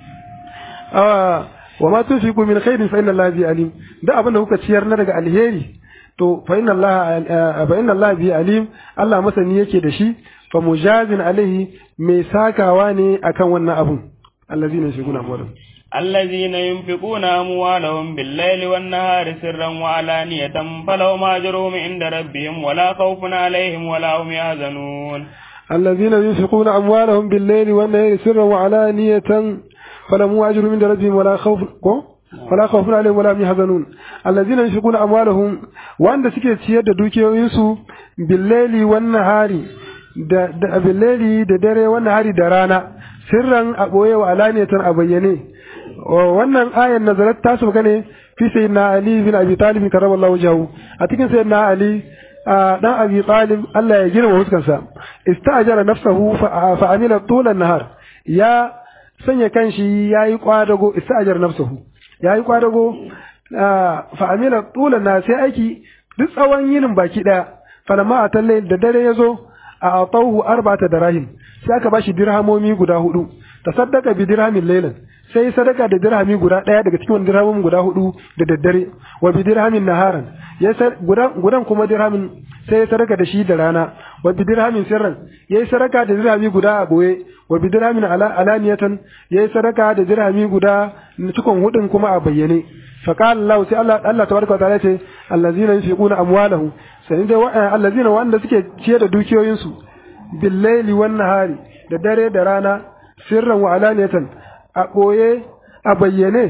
Speaker 1: wa ma tunfiqu min khairin fa inna allaha bi alim da abin da kuka ciyar na daga alheri to fa inna allaha fa inna allaha bi alim Allah masani yake da shi fa mujazin alaihi mai sakawa ne akan wannan abun allazina yunfiquna amwalahum
Speaker 2: الذين ينفقون أموالهم بالليل والنهار سرا وعلانية فلهم أجرهم عند ربهم ولا خوف عليهم ولا هم يحزنون
Speaker 1: الذين ينفقون أموالهم بالليل والنهار سرا وعلانية فلهم أجرهم عند ربهم ولا خوف ولا خوف عليهم ولا هم يحزنون الذين ينفقون أموالهم وأن سكي تيار دوكيوينسو بالليل والنهار da بالليل da dare wannan hari da rana sirran a boye wa alaniyatan a bayyane wannan ayan nazarat ta sauka ne fi sayyidina ali bin abi talib karramallahu wajhahu a cikin sayyidina ali dan abi talib Allah ya girma huskansa istajara nafsahu fa amila tulan nahar ya sanya kanshi yayi kwadago istajara nafsahu yayi kwadago fa amila tulan nahar sai aiki duk tsawon yinin baki daya falamma atalle da dare yazo a atauhu arba'ata darahim sai aka bashi dirhamomi guda hudu tasaddaqa bi dirhamin laylan sai sadaka da dirhami guda daya daga cikin dirhamin guda hudu da daddare wa bi dirhamin naharan ya gudan gudan kuma dirhamin sai sadaka da shi da rana wa bi dirhamin sirran yayi sadaka da dirhami guda a boye wa bi dirhamin ala alaniyatan yayi sadaka da dirhami guda cikin hudun kuma a bayyane fa qala Allah sai Allah Allah tabaraka wa ta'ala ce allazina yunfiquna amwalahum sai dai allazina wanda suke ciye da dukiyoyinsu bil laili wan nahari da dare da rana sirran wa alaniyatan a ɓoye a bayyane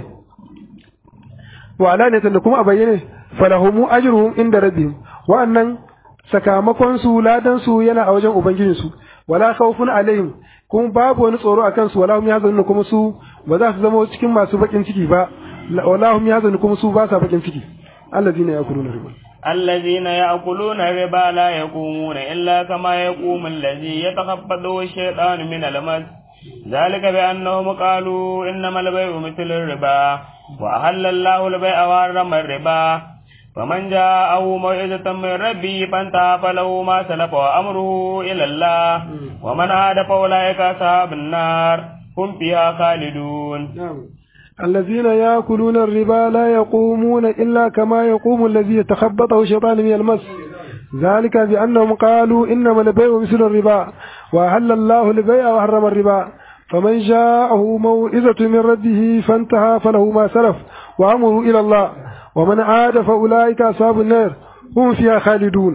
Speaker 1: wa alaniyatan da kuma a bayyane falahumu ajruhum inda rabbihim wa'annan sakamakon su ladan su yana a wajen ubangijin su wala khawfun alaihim kuma babu wani tsoro akan su wala hum yahzanun kuma su ba za su zama cikin masu bakin ciki ba wala hum yahzanun kuma su ba sa bakin ciki allazina yakuluna riba
Speaker 2: الذين يأكلون الربا لا يقومون إلا كما يقوم الذي يتخبطه الشيطان من المس ذلك بأنهم قالوا إنما البيع مثل الربا وأحل الله البيع وحرم الربا فمن جاءه موعظة من ربه فانتهى فله ما سلف وأمره إلى الله ومن عاد فأولئك أصحاب النار هم فيها خالدون.
Speaker 1: الذين يأكلون الربا لا يقومون إلا كما يقوم الذي يتخبطه الشيطان من المس ذلك بأنهم قالوا إنما البيع مثل الربا وأحل الله البيع وحرم الربا فمن جاءه موعظة من ربه فانتهى فله ما سلف وأمره إلى الله ومن عاد فأولئك أصحاب النار هم فيها خالدون.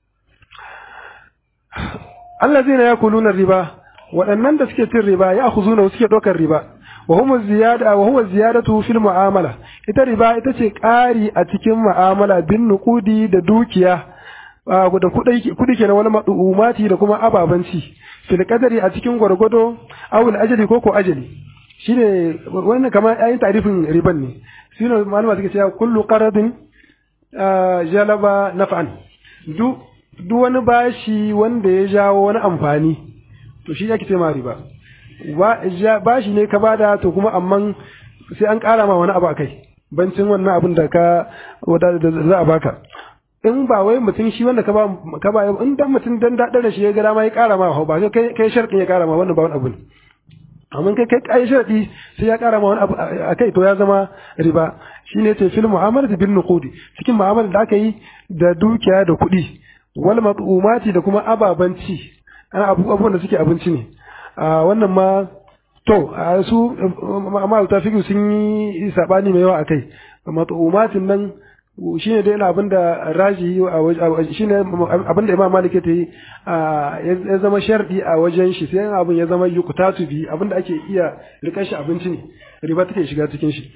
Speaker 1: الذين يأكلون الربا وأن تسكت الربا يأخذون وسكت الربا وهم الزيادة وهو الزيادة في المعاملة ita riba ita ce ƙari a cikin mu'amala bin nuqudi da dukiya da kudi kudi kenan wani mad'umati da kuma ababanci fil qadari a cikin gwargwado awul ajali ko ko ajali shine wannan kamar ayin tarifin riban ne shine malama suke cewa kullu qaradin jalaba naf'an du duk wani bashi wanda ya jawo wani amfani to shi yake cewa riba bashi ne ka bada to kuma amman sai an ƙara ma wani abu akai bancin wannan abin da ka da za a baka in ba wai mutum shi wanda ka ba ka ba in dan mutum dan dadar da shi ya ga dama ya ƙara ma ba kai kai sharɗin ya ƙara ma wannan ba wani abu ne amma kai kai kai sharɗi sai ya ƙara ma wani abu akai to ya zama riba shine ce fil mu'amalati bin nuqudi cikin mu'amalar da aka yi da dukiya da kuɗi wal mat'umati da kuma ababanci ana abubuwan da suke abinci ne wannan ma to su amma ta fiqh sun yi sabani mai yawa akai mat'umatin nan shine dai abin da raji shine abin da Imam Malik ta yi ya zama shardi a wajen shi sai abin ya zama yuqtatu bi abin da ake iya rikar shi abinci ne riba take shiga cikin shi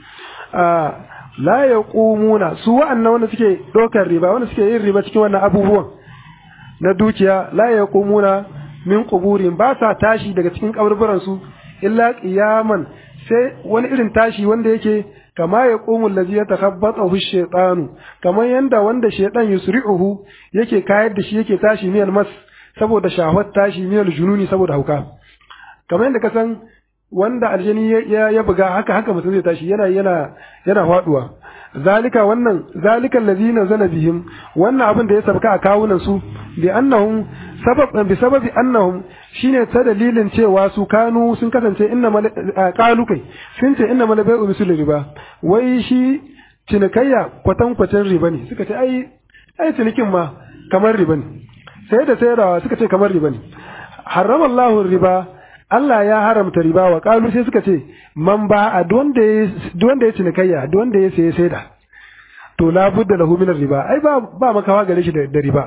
Speaker 1: la yaqumuna su wa'annan wanda suke dokar riba wanda suke yin riba cikin wannan abubuwan na dukiya la yaqumuna min quburin ba sa tashi daga cikin kaburburan su illa qiyaman sai wani irin tashi wanda yake kama ya qumu allazi yatakhabbathu ash-shaytanu kamar yanda wanda shaytan yusri'uhu yake kayar da shi yake tashi miyal mas saboda shahwat tashi miyal jununi saboda hauka kamar yanda ka san wanda aljani ya, ya buga haka haka mutum zai tashi yana yana yana faduwa zalika wannan zalika allazina zana bihim wannan abin da ya sabka a kawunan su bi annahum sabab bi sababi annahum shine ta dalilin cewa su kanu sun kasance inna qalu kai sun ce inna mal bai'u misul riba wai shi cinikayya kwatan kwatan riba ne suka ce ai ai cinikin ma kamar riba ne sai da sayarwa suka ce kamar riba ne harrama Allahu riba Allah ya haramta riba wa qalu sai suka ce man ba a wanda ya wanda ya cinikayya wanda ya saye saida to la budda lahu min riba ai ba ba makawa gare shi da riba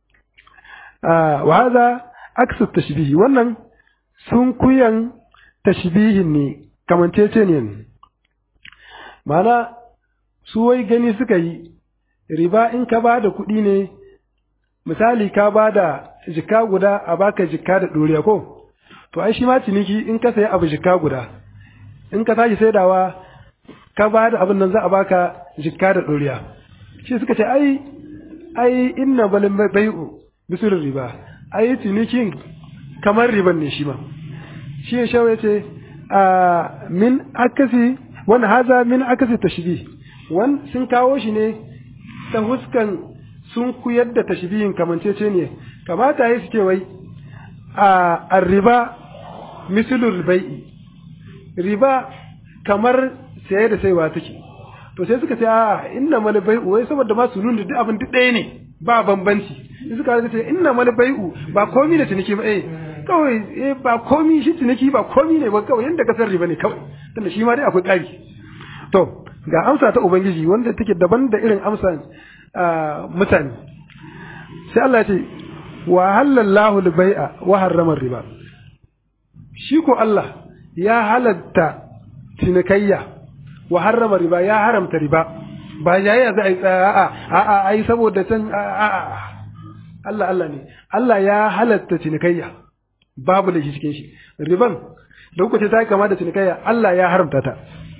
Speaker 1: ah wa hadha aksu tashbih wannan sun kuyan tashbihin ne kamancece ne mana su wai gani suka yi riba in ka ba da kuɗi ne misali ka ba da jika guda a baka jika da ɗoriya ko to ai shi ma ciniki in ka sayi abu jika guda in ka tashi saidawa ka ba da abin nan za a baka jika da ɗoriya shi suka ce ai ai inna bal bai'u bisul riba ai cinikin kamar riban ne shi ma shi ya shawo yace a min akasi wannan haza min akasi tashbih wan sun kawo shi ne ta huskan sun kuyar da tashbihin kamancece ne kamata yi suke wai a arriba mislul bai'i riba kamar saye da saiwa take to sai suka ce a inna mal bai'u wai saboda ma sunun da duk abin duk ɗaya ne ba bambanci suka ce inna mal bai'u ba komai da ciniki ba eh kawai eh ba komai shi ciniki ba komai ne ba kawai yanda kasar riba ne kawai tunda shi ma dai akwai ƙari to ga amsa ta ubangiji wanda take daban da irin amsa mutane sai Allah ya ce wa halallahu al-bai'a wa harrama riba shi ko Allah ya halatta cinikayya wa harrama riba ya haramta riba ba yaya za a yi a'a a'a ai saboda can a'a Allah Allah ne Allah ya halatta cinikayya babu da shi cikin shi riban da kuka ce ta kama da cinikayya Allah ya haramta ta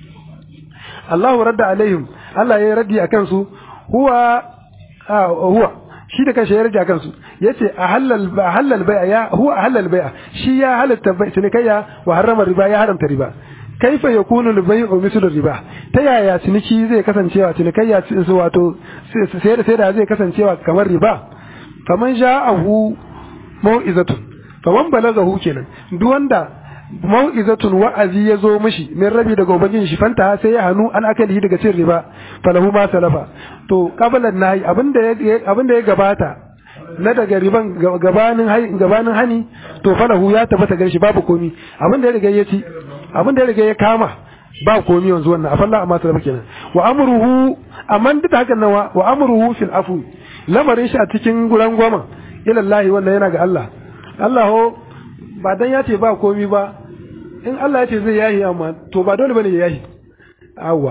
Speaker 1: Allahu radda alaihim Allah ya raddi akan su huwa huwa shi da kanshi ya raddi akan su yace ahallal ahallal bai'a ya huwa ahallal bai'a shi ya halatta cinikayya wa harrama riba ya haramta riba kaifa yakunu al-bai'u mithlu riba ta yaya ciniki zai kasancewa cinikayya wato sai da sai da zai kasancewa kamar riba faman ja'ahu mau'izatun faman balagahu kenan duk wanda mau'izatun wa'azi ya zo mishi min rabi daga ubangin shi fanta sai ya hanu an akali daga cin riba falahu ma salafa to qablan nahi abinda ya abinda ya gabata na daga riban gabanin hai gabanin hani to falahu ya tabbata gare shi babu komi abinda ya riga ya ci abinda ya riga ya kama ba komi yanzu wannan afalla amma salafa kenan wa amruhu amman duk hakan nan wa amruhu fil afu lamarin shi a cikin guran goma ila Allah wannan yana ga Allah Allah ho ba dan ya ce ba komi ba in Allah ya ce zai yahi amma to ba dole bane ya yahi awa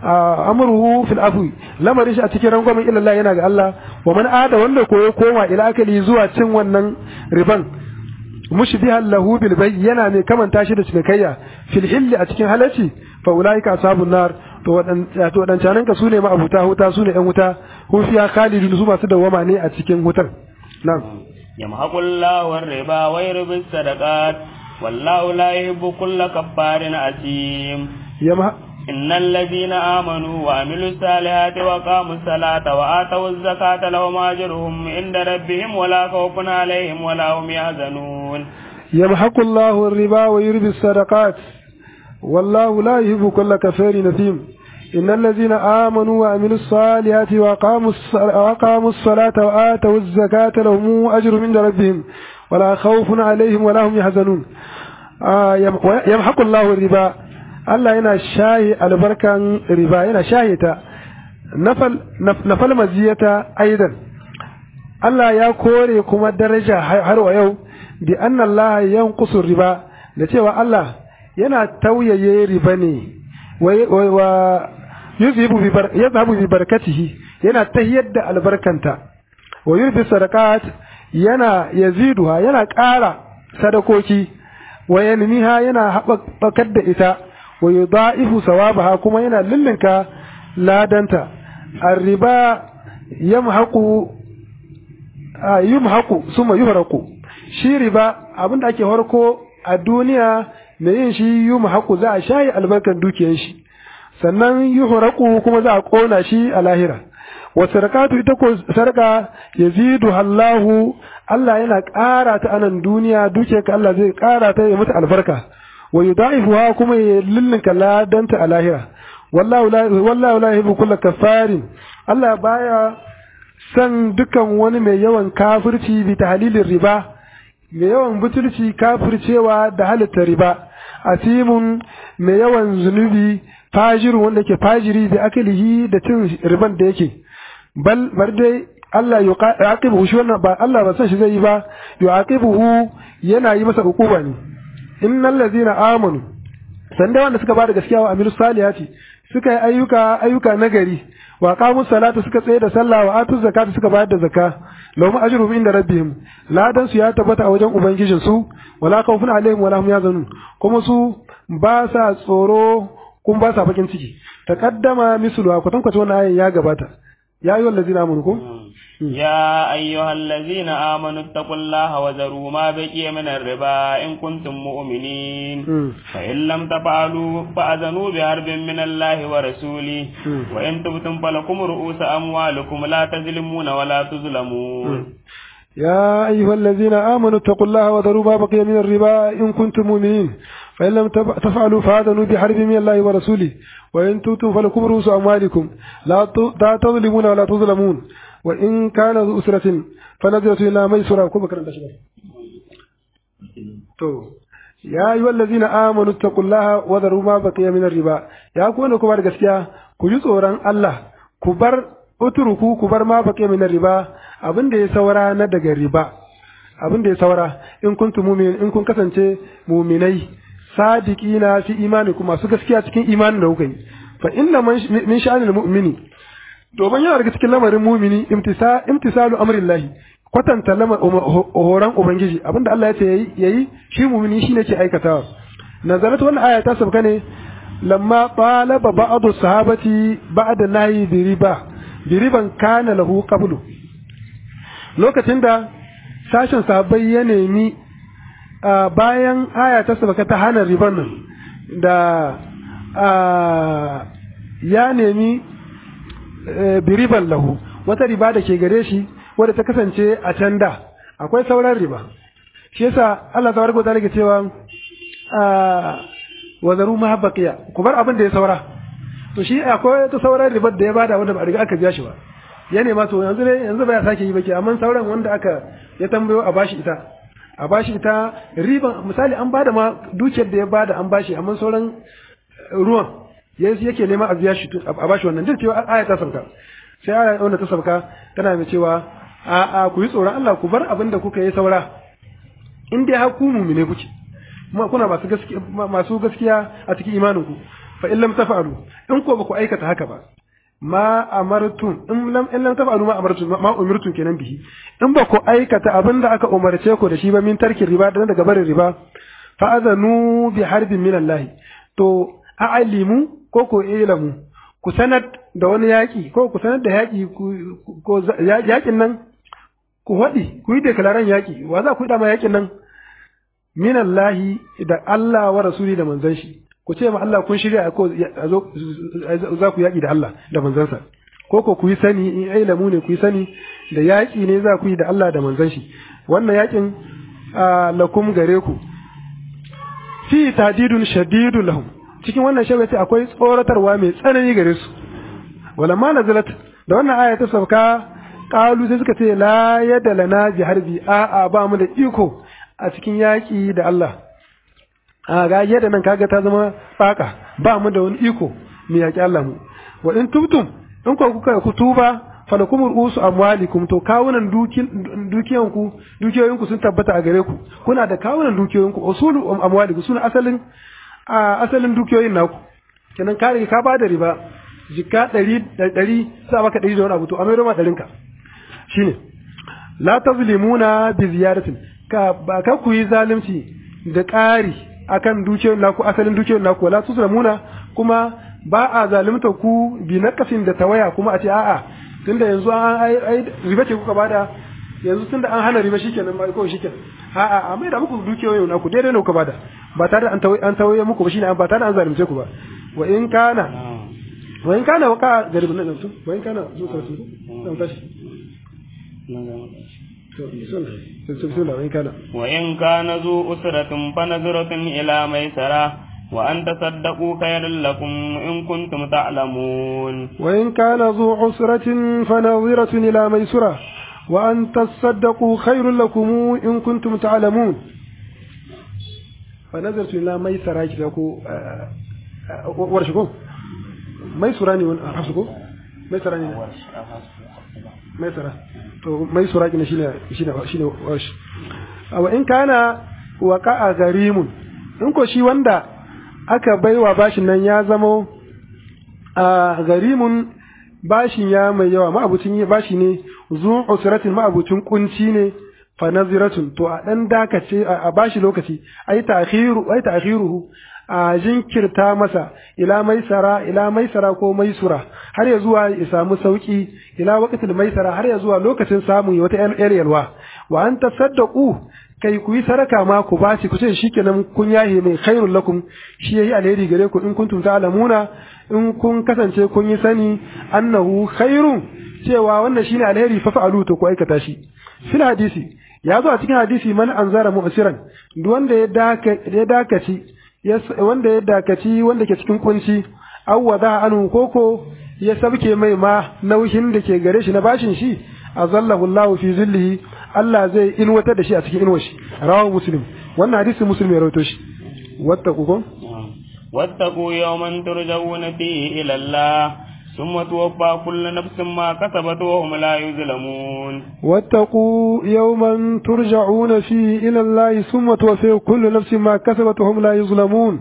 Speaker 1: amruhu fil afwi lamarin shi a cikin rangwamen ila Allah yana ga Allah wa man ada wanda ko ya koma ila akali zuwa cin wannan riban mushbihan lahu bil bay yana ne kamanta shi da cinikayya fil hilli a cikin halacci fa ulaika ashabun nar to wadan to wadan canan ka sune ma abuta huta sune yan wuta hu fiya khalidun su masu dawama ne a cikin hutar na'am
Speaker 2: يمحق الله الربا ويربي الصدقات والله لا يحب كل كفار أثيم
Speaker 1: يمحق
Speaker 2: إن الذين آمنوا وعملوا الصالحات وقاموا الصلاة وآتوا الزكاة لهم أجرهم عند ربهم ولا خوف عليهم ولا هم يحزنون
Speaker 1: يمحق الله الربا ويربي الصدقات والله لا يحب كل كفار أثيم إن الذين آمنوا وعملوا الصالحات وأقاموا الصلاة وآتوا الزكاة لهم أجر من ربهم ولا خوف عليهم ولا هم يحزنون آه يمحق الله الربا الله ينا شاهي البركة الربا ينا شاهية نفل نفل مزية أيضا الله يقول كما درجة حروا يوم بأن الله ينقص الربا لتيوى الله ينا توي ربني و yadhabu bi barakatihi yana tahiyar da albarkanta wa yurbi sadaqat yana yaziduha yana ƙara sadakoki wa yanmiha yana haɓakar da ita wa yudaifu sawabaha kuma yana lillinka ladanta arriba yamhaqu yumhaqu summa yuhraqu shi riba abinda ake harko a duniya mai yin shi yumhaqu za a shayi albarkan dukiyar shi sannan yuhraqu kuma za a kona shi a lahira wa sadaqatu ita ko sarka yazidu Allahu Allah yana ƙara ta anan duniya duke ka Allah zai ƙara ta ya mata albarka wa yudaifuha kuma ya lillinka ladanta a lahira wallahu la wallahu la yuhibbu kull kafarin Allah baya san dukan wani mai yawan kafirci bi tahlilin riba mai yawan butulci kafircewa da halitta riba asimun mai yawan zunubi fajiru wanda ke fajiri bi akalihi da cin riban da yake bal bar dai Allah yu'aqibuhu shi wannan ba Allah ba san shi zai yi ba yu'aqibuhu yana yi masa hukuma ne innal ladzina amanu sanda wanda suka bada gaskiya wa amilu salihati suka yi ayyuka ayyuka nagari wa qamu salata suka tsaye da sallah wa atu zakata suka bayar da zakka lahum ajruhum inda rabbihim ladan su ya tabbata a wajen ubangijin su wala khawfun alaihim wala hum yazanun kuma su ba sa tsoro kun ba sa bakin ciki taqaddama mislu akwatan kwata wannan ayin ya gabata ya ayyuhal ladzina amanu kum
Speaker 2: يا أيها الذين آمنوا اتقوا الله وذروا ما بقي من الربا إن كنتم مؤمنين فإن لم تفعلوا فأذنوا بحرب من الله ورسوله وإن تبتم فلكم رؤوس أموالكم لا تظلمون ولا تظلمون
Speaker 1: يا أيها الذين آمنوا اتقوا الله وذروا ما بقي من الربا إن كنتم مؤمنين فإن لم تفعلوا فأذنوا بحرب من الله ورسوله وإن تبتم فلكم رؤوس أموالكم لا تظلمون ولا تظلمون وإن كان ذو أسرة فنظرة إلى ميسرة كما كان تو يا أيها الذين آمنوا اتقوا الله وذروا ما بقي من الربا يا كون كبار gaskiya ku ji tsoron Allah ku bar utruku ku bar ma baqiya min riba abin da ya saura na daga riba abin da ya saura in kuntum mu'min in kun kasance mu'minai sadiqina fi imanikum masu gaskiya cikin imanin da kuka yi fa inna min sha'anil mu'mini domin yana daga cikin lamarin mumini imtisa imtisalu amrillahi kwatanta lamar horon ubangiji abinda Allah ya ce yayi shi mumini shine ke aikatawa nazarat wannan aya ta sabka ne lamma talaba ba'd sahabati ba'da nahi biriba biriban kana lahu qablu lokacin da sashen sahabbai ya nemi bayan aya ta sabka ta hana riban nan da ya nemi biriban lahu wata riba da ke gare shi wadda ta kasance a can da akwai sauran riba shi yasa Allah tabaraka wa ta'ala ke cewa wa zaru ma baqiya ku bar abin da ya saura to shi akwai ta sauran ribar da ya bada wanda ba riga aka biya shi ba ya nema to yanzu ne yanzu ba ya sake yi ba ke amma sauran wanda aka ya tambayo a bashi ita a bashi ita riban misali an bada ma dukiyar da ya bada an bashi amma sauran ruwan yanzu yake nema a biya shi a bashi wannan duk cewa aya ta sauka sai aya wanda ta sauka tana mai cewa a a ku yi tsoron Allah ku bar abin da kuka yi saura in dai har ku mu'mine kuke kuma kuna masu gaskiya masu gaskiya a cikin imanin ku fa in lam tafa'alu in ko ba ku aikata haka ba ma amartum in lam in lam tafa'alu ma amartum ma umirtum kenan bihi in ba ku aikata abin da aka umarce ku da shi ba min tarkin riba da daga barin riba fa azanu bi harbin min Allah to a'alimu ko ko ilamu ku sanar da wani yaƙi ko ku sanar da yaƙi ko yaƙin nan ku haɗi ku yi deklaren yaƙi wa za ku yi dama yaƙin nan minallahi da Allah wa rasuli da manzon shi ku ce ma Allah kun shirya ko za ku yaƙi da Allah da manzansa ko ko ku yi sani in ilamu ne ku yi sani da yaƙi ne za ku yi da Allah da manzon shi wannan yaƙin lakum gare ku fi tadidun shadidun lahum cikin wannan shawati akwai tsoratarwa mai tsanani gare su walamma nazalat da wannan aya ta sauka qalu sai suka ce la yada lana bi harbi a a ba mu da iko a cikin yaki da Allah a ga yadda nan kaga ta zama faka ba mu da wani iko mu yaki Allah mu wa in tubtum in ko kuka kutuba falakum ru'usu amwalikum to kawunan dukiyanku dukiyoyinku sun tabbata a gare ku kuna da kawunan dukiyoyinku usulu amwalikum suna asalin a asalin dukiyoyin naku kenan ka riga ka ba da riba jikka ɗari ɗari sa baka ɗari da wani abu to a mai roma ɗarinka shine la tazlimuna bi ziyaratin ka ba ka ku yi zalunci da ƙari akan dukiyoyin naku asalin dukiyoyin naku la tuzlamuna kuma ba a zalunta ku bi naqasin da tawaya kuma a ce a'a tunda yanzu an ai riba ce kuka bada yanzu tunda an hana riba shikenan ba ko shikenan a'a a mai da muku dukiyoyin naku daidai ne kuka bada ba tare da an tawaye an tawaye muku ba shine ba tare da an zalunce ku ba wa in kana wa in kana waka garibin nan su wa in kana zu karatu dan tashi
Speaker 2: wa in kana zu usratin fa nadratun ila maisara wa an tasaddaqu khayran lakum in kuntum ta'lamun
Speaker 1: wa in kana zu usratin fa nadratun ila maisara وأن تصدقوا خير لكم إن كنتم تعلمون فنظرت إلى ميسرة كتاكو ورشكو ميسراني حفظكو ميسراني ميسرة تو ميسرة كنا شينا شينا شينا ورش أو إن كان وقع غريم إنكو شي وندا aka baiwa bashin nan ya zamo a garimun bashin ya mai yawa ma'abucin bashi ne zu usratin ma'abucin kunci ne fa naziratun to a dan dakace a bashi lokaci ai ta'khiru ai ta'khiruhu a jinkirta masa ila maisara ila maisara ko maisura har ya zuwa ya samu sauki ila waqtil maisara har ya zuwa lokacin samun wata yar yalwa wa an tasaddaqu kai ku yi sadaka ma ku bashi ku ce shikenan kun yahe mai khairul lakum shi yayi alheri gare ku in kuntum ta'lamuna in kun kasance kun yi sani annahu khairun cewa wannan shine alheri fa fa'alu to ku aikata shi fil hadisi ya zo a cikin hadisi man anzara mu'siran duk wanda ya daka ya dakaci wanda ya dakaci wanda ke cikin kunci aw wada anu koko ya sabke mai ma nauyin da ke gare shi na bashin shi azallahu Allahu fi zillihi Allah zai inwatar da shi a cikin inwashi rawahu muslim wannan hadisi muslim ya rawaito shi wattaqu ko
Speaker 2: wattaqu yawman turja'una fihi ila Allah thumma tuwaffa kullu nafsin ma kasabat wa hum la yuzlamun
Speaker 1: wattaqu yawman turja'una fihi ila Allah thumma tuwaffa kullu nafsin ma kasabat wa hum la yuzlamun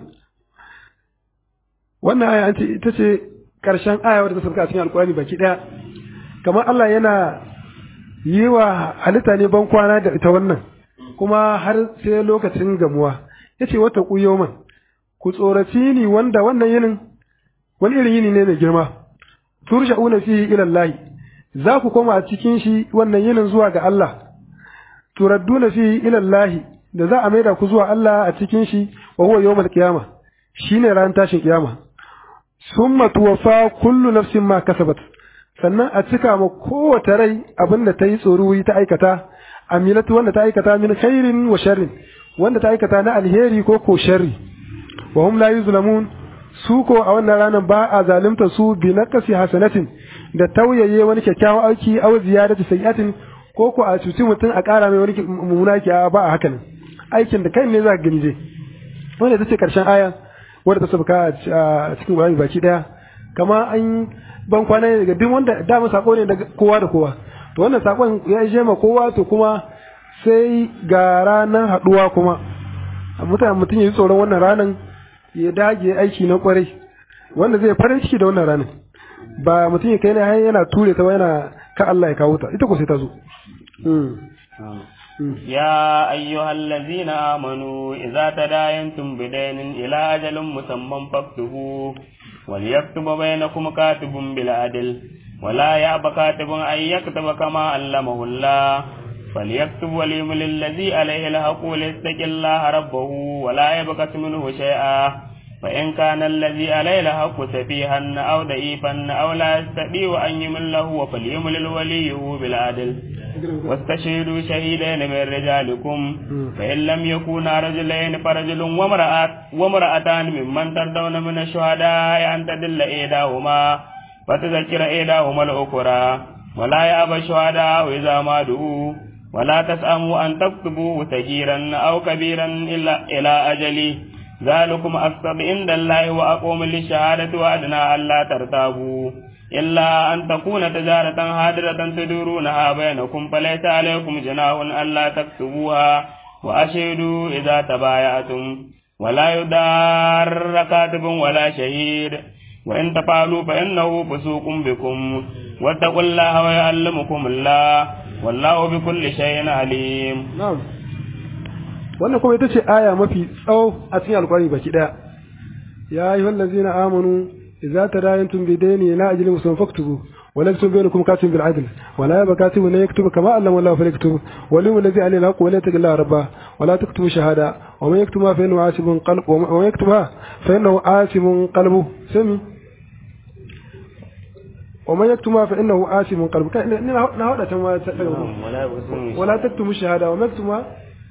Speaker 1: wannan aya ita ce karshen aya wadda ta sauka a cikin alkurani baki daya kamar Allah yana yi wa halitta ne ban kwana da ita wannan kuma har sai lokacin gamuwa yace wata ku yawman ku tsoraci ni wanda wannan yinin wani irin yini ne mai girma turja'una fihi ila Allah za ku koma a cikin shi wannan yinin zuwa ga Allah turadduna fihi ila Allah da za a maida ku zuwa Allah a cikin shi wa huwa yawmal qiyama shine ran tashin kiyama summa tuwaffa kullu nafsin ma kasabat sannan a cika ma kowace rai abin da ta yi tsoruwi ta aikata amilatu wanda ta aikata min khairin wa sharrin wanda ta aikata na alheri ko ko sharri wa hum la yuzlamun su ko a wannan ranar ba a zalunta su bi naqsi hasanatin da tauyaye wani kyakkyawan aiki aw ziyadati sayyi'atin ko ko a cuci mutum a ƙara mai wani mummuna ki ba a hakan aikin da kai ne za ka gani je wanda ita ce karshen aya wadda ta sabka a cikin Qur'ani baki daya kama an ban kwana ne daga duk wanda dama sako ne daga kowa da kowa to wannan sakon ya je ma kowa to kuma sai ga ranar haduwa kuma mutane mutum yi tsoron wannan ranar ya dage aiki na kwarai wanda zai farin ciki da wannan ranar ba mutum ya kai ne har yana ture ta yana ka Allah ya kawo ta ita ko sai ta zo
Speaker 2: يا أيها الذين آمنوا إذا تداينتم بدين إلى أجل مسمى فاكتبوه وليكتب بينكم كاتب بالعدل ولا يأب كاتب أن يكتب كما علمه الله فليكتب وليملل الذي عليه الحق وليتق الله ربه ولا يبخس منه شيئا فإن كان الذي عليه الحق سفيها أو ضعيفا أو لا يستطيع أن يمله فليملل وليه بالعدل واستشهدوا شهيدين من رجالكم فإن لم يكونا رجلين فرجل وامرأة وامرأتان ممن ترضون من الشهداء أن تدل إحداهما فتذكر إحداهما الأخرى ولا يأبى الشهداء إذا ما دعوا ولا تسأموا أن تكتبوه صغيرا أو كبيرا إلا إلى أجله ذلكم أقسط عند الله وأقوم للشهادة وأدنى ألا ترتابوا إلا أن تكون تجارة هادرة تدورونها بينكم فليس عليكم جناح ألا تكتبوها وأشهدوا إذا تبايعتم ولا يضار كاتب ولا شهيد وإن تفعلوا فإنه فسوق بكم واتقوا الله ويعلمكم الله والله بكل شيء عليم.
Speaker 1: نعم. wannan kuma ita ce aya mafi tsawo a cikin alƙur'ani baki daya ya ayyuhal ladzina amanu idza tadayantum bidayni ila ajalin musamman faktubu wa la yaktubu bainakum katibun bil adl wa la yabqa katibun yaktubu kama allama Allah falyaktub wa lim alladhi alayhi alhaq wa la yattaqillaha rabba wa la taktubu shahada wa man yaktuba fa innahu asibun qalb wa man yaktuba fa innahu asibun qalbu sami wa man yaktuba fa innahu asibun qalbu na hada tan wa la taktubu shahada wa man yaktuba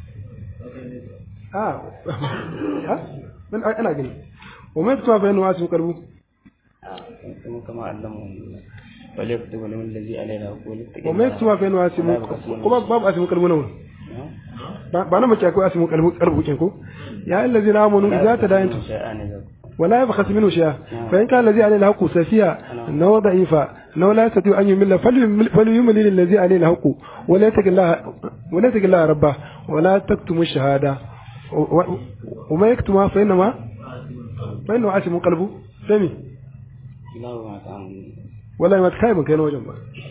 Speaker 1: آه من أنا قلت وما يكتب بينه واسم قلبه
Speaker 2: كما علمه فليكتب الذي عليه
Speaker 1: wa mai tuwa fa yana asimu kuma babu asimu kalbu nan ba na mace akwai asimu kalbu kalbu kin ko ya allazina amanu idza tadayantum ولا يبخس منه شيئا فإن كان الذي عليه الحق سفيها أو ضعيفا أو لا يستطيع أن يمل فليملل الذي عليه الحق ولا يتق الله ولا يتق الله ربه ولا تكتم الشهادة وما يكتمها فإنما فإنه عاصم قلبه سمي ولا ما تخايب كان وجه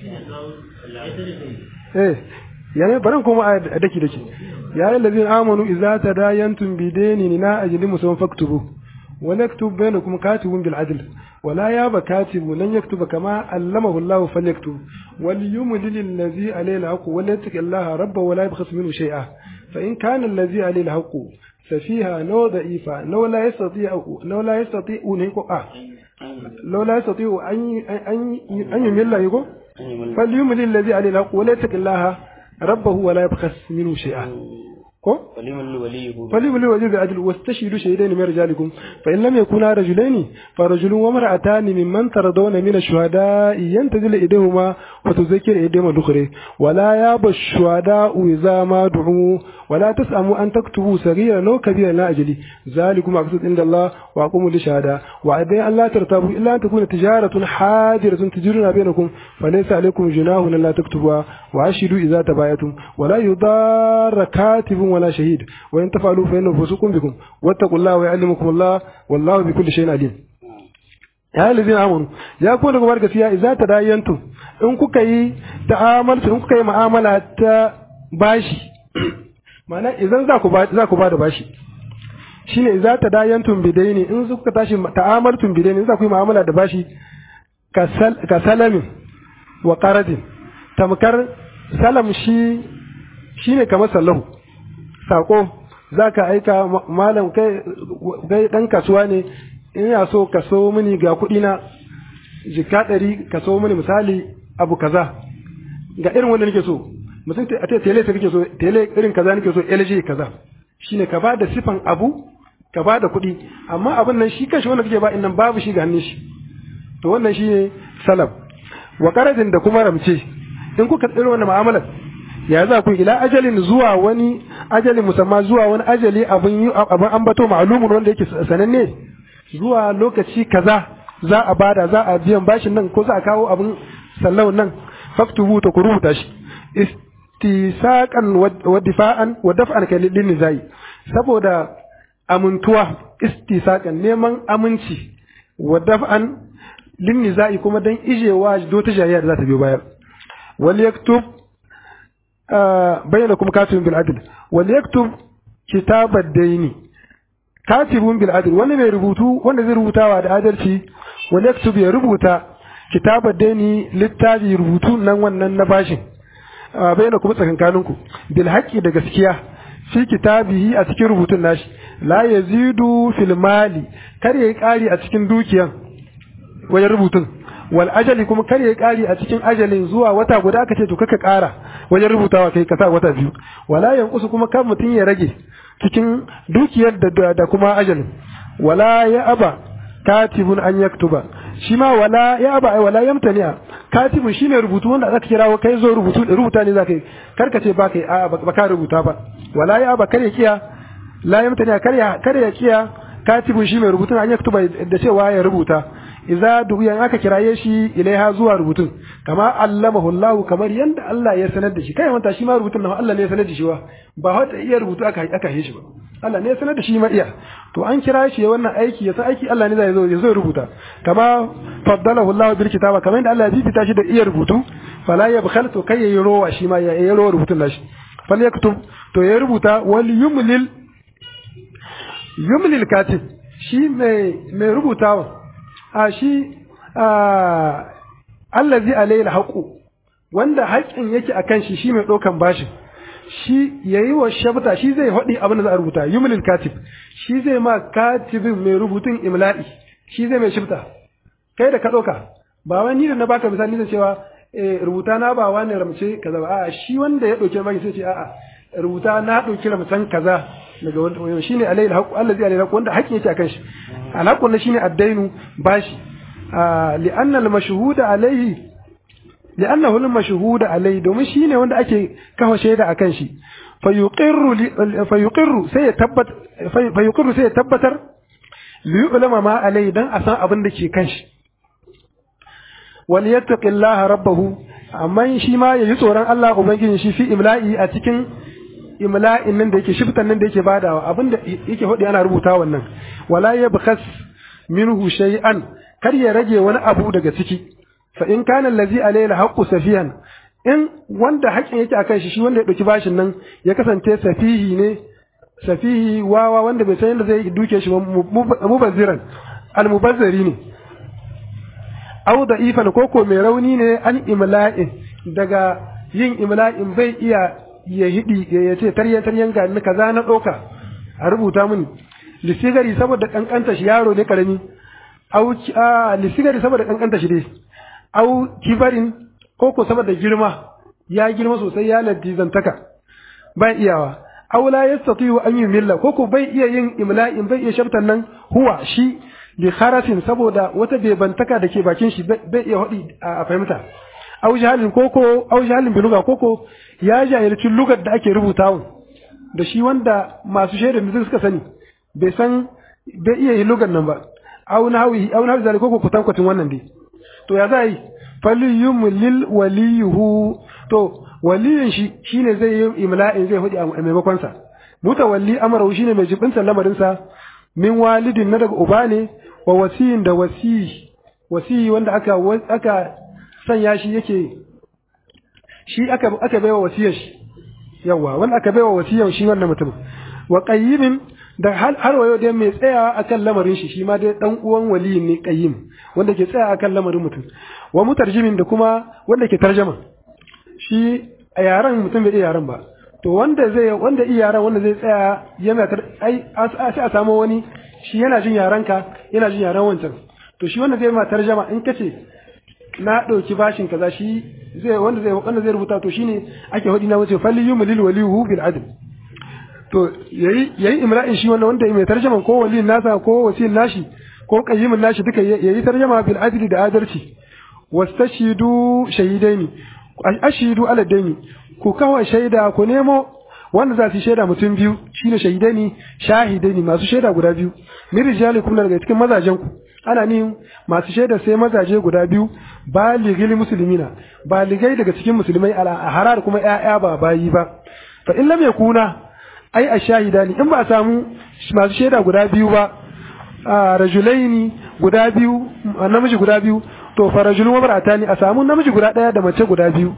Speaker 1: إيه يعني برنكم أدكي دكي يا الذين آمنوا إذا تداينتم بدين لا أجل مسلم فاكتبوه وليكتب بينكم كاتب بالعدل ولا ياب كاتب لن يكتب كما علمه الله فليكتب وليملل الذي عليه الحق وليتق الله ربه ولا يبخس منه شيئا فإن كان الذي عليه الحق سفيها نو ضعيفا نو لا يستطيع نو لا يستطيع آه لو لا يستطيع أن أن أن يمل يقول فليملل الذي عليه الحق وليتق الله ربه ولا يبخس منه شيئا
Speaker 2: فليملل وليه
Speaker 1: فليملل وليه بالعدل واستشهدوا شهيدين من رجالكم فإن لم يكونا رجلين فرجل وامرأتان ممن ترضون من الشهداء ينتزل إيديهما وتذكر إيديهما الأخرى ولا ياب الشهداء إذا ما دعوا ولا تسأموا أن تكتبوا صغيرا أو كبيرا لا أجلي ذلكم مقصود عند الله وأقوموا للشهادة وعدين أن لا ترتابوا إلا أن تكون تجارة حاضرة تجرون بينكم فليس عليكم جناح أن لا تكتبوها وعشروا إذا تبايتم ولا يضار كاتب ولا شهيد وإن تفعلوا فإنه فسوق بكم واتقوا الله ويعلمكم الله والله بكل شيء عليم يا الذين آمنوا يا كون غبار gaskiya idza tadayantum in kuka yi ta'amaltu in kuka yi mu'amala ta bashi mana idan za ku ba za ku ba da bashi shine idza tadayantum bidaini in kuka tashi ta'amaltum bidaini za ku yi mu'amala da bashi ka salamin wa qaradin tamkar salam shi shine kamar sallahu sako zaka aika malam kai kai dan kasuwa ne ina so ka so mini ga kuɗi na jika ɗari ka so mini misali abu kaza ga irin wanda nake so mutum a ce tele ta kake so tele irin kaza nake so L G kaza shine ka ba da sifan abu ka ba da kuɗi amma abin nan shi kanshi wanda kake ba innan babu shi ga hannun shi to wannan shine salab wa qaradin da kuma ramce in kuka tsira wannan mu'amalar ya za ku ila ajalin zuwa wani ajalin musamman zuwa wani ajali abin abin ambato ma'lumun wanda yake sananne zuwa lokaci kaza za a bada za a biyan bashin nan ko za a kawo abin sallau nan faktubu ta ku rubuta shi istisaqan wa difa'an wa daf'an kalil nizai saboda amintuwa istisaqan neman aminci wa daf'an lin nizai kuma dan ijewa do ta jariya da za ta biyo baya wal yaktub bainakum katibun bil adl wal yaktub kitabad dayni katibun bil adl wanda mai rubutu wanda zai rubutawa da adalci wal yaktub ya rubuta kitabad dayni littafi rubutu nan wannan na bashin bainakum tsakankaninku bil haqqi da gaskiya fi kitabihi a cikin rubutun nashi la yazidu fil mali kar yayi kari a cikin dukiyan wajen rubutun wal ajali kuma kar yayi kari a cikin ajalin zuwa wata guda aka ce to kaka kara wajen rubutawa kai ka sa wata biyu wala yanqusu kuma kar mutun ya rage cikin dukiyar da da kuma ajalin wala ya aba katibun an yaktuba shi ma wala ya aba ai wala yamtani'a katibun shine rubutu wanda zaka kirawo kai zo rubutu rubuta ne zaka yi karka ce ba kai a ba ka rubuta ba wala ya aba kar ya kiya la yamtani'a kar ya kar ya kiya katibun shi mai rubutu an yaktuba da cewa ya rubuta idza duya aka kiraye shi ilaiha zuwa rubutun kama allamahu Allah kamar yanda Allah ya sanar da shi kai manta shi ma rubutun nan Allah ne ya sanar da shi wa ba wata iya rubutu aka aka yi shi ba Allah ne ya sanar da shi ma iya to an kira shi ya wannan aiki ya sa aiki Allah ne zai zo ya zo rubuta kama faddalahu Allah bil kitaba kamar yanda Allah ya fifita shi da iya rubutu fala yabkhal to kai yayi rowa shi ma ya yi rowa rubutun nashi fal yaktub to ya rubuta wal yumlil yumlil katib shi mai mai rubutawa a shi allazi alayhi alhaqu wanda haƙin yake akan shi shi mai dokan bashin shi yayi wa shabta shi zai hadi abin da za a rubuta yumlil katib shi zai ma katibin mai rubutun imla'i shi zai mai shibta kai da ka doka ba wani da na baka misali da cewa eh rubuta na ba wani ramce kaza ba a shi wanda ya dauke baki sai ce a'a rubuta na dauki ramcen kaza daga wanda shine alayhi alhaqu allazi alayhi alhaqu wanda haƙin yake akan shi alhaqu ne shine addainu bashi li'anna al-mashhuda alayhi li'annahu al-mashhud alai domin shine wanda ake kafa shaida akan shi fa yuqirru fa yuqirru sai ya tabbat fa yuqirru sai ya tabbatar li ulama ma alai dan a san abin da ke kan shi wal yattaqillaha rabbahu amma shi ma yayi tsoron Allah ubangiji shi fi imla'i a cikin imla'in nan da yake shiftan nan da yake badawa abinda yake hodi ana rubuta wannan wala yabkhas minhu shay'an kar ya rage wani abu daga ciki fa in kana allazi alayhi haqqu safihan in wanda haƙin yake akan shi shi wanda ya dauki bashin nan ya kasance safihi ne safihi wawa wanda bai san yadda zai duke shi mubazziran almubazzari ne aw da'ifan koko mai rauni ne an imla'in daga yin imla'in bai iya ya hidi ya ce taryan taryan ga ni kaza na doka a rubuta mini lisigari saboda kankanta shi yaro ne karami au a lisigari saboda kankanta shi dai au kibarin koko saboda girma ya girma sosai ya laddi zantaka bai iyawa aw la yastati'u an yumilla koko bai iya yin imla'in bai iya shaftan nan huwa shi bi kharasin saboda wata bebantaka da ke bakin shi bai iya hadi a fahimta aw jahalin koko aw jahalin biluga koko ya jahilci lugar da ake rubutawa da shi wanda masu shaidar mutum suka sani bai san bai iya yin lugar nan ba aw nahawi aw nahawi zalika koko kutan wannan dai to ya zai faliyum lil waliyuhu to waliyin shi shine zai yi imla'in zai hudi a maimakon sa mutawalli amru shine mai jibinta lamarin sa min walidin na daga uba ne wa wasiyin da wasi wasi wanda aka aka sanya shi yake shi aka aka baiwa wasiyar shi yawa wanda aka baiwa wasiyar shi wannan mutum wa qayyimin da har wayo dai mai tsayawa akan lamarin shi shi ma dai dan uwan waliyin ne qayyim wanda ke tsaya akan lamarin mutum wa mutarjimin da kuma wanda ke tarjuma shi a yaran mutum bai iya yaran ba to wanda zai wanda iya yaran wanda zai tsaya yana ai sai a samu wani shi yana jin yaranka yana jin yaran wancan to shi wanda zai ma tarjuma in kace na dauki bashin kaza shi zai wanda zai wanda zai rubuta to shine ake hudi na wace falli yumlil waliyuhu bil adl to yayi yayi imra'in shi wanda wanda mai tarjuma ko waliyin nasa ko wasiyin nashi ko qayyimin nashi duka yayi tarjuma bil adl da adalci wastashidu shahidaini ashidu ala daini ku kawai shaida ku nemo wanda za su shaida mutum biyu shine shahidaini shahidaini masu shaida guda biyu min rijalikum daga cikin mazajen ku ana ni masu shaida sai mazaje guda biyu baligil muslimina baligai daga cikin musulmai ala harar kuma ƴaƴa ba bayi ba fa in lam yakuna ai ashahidani in ba samu masu shaida guda biyu ba rajulaini guda biyu namiji guda biyu to fa rajulun wa baratani a samu namiji guda daya da mace guda biyu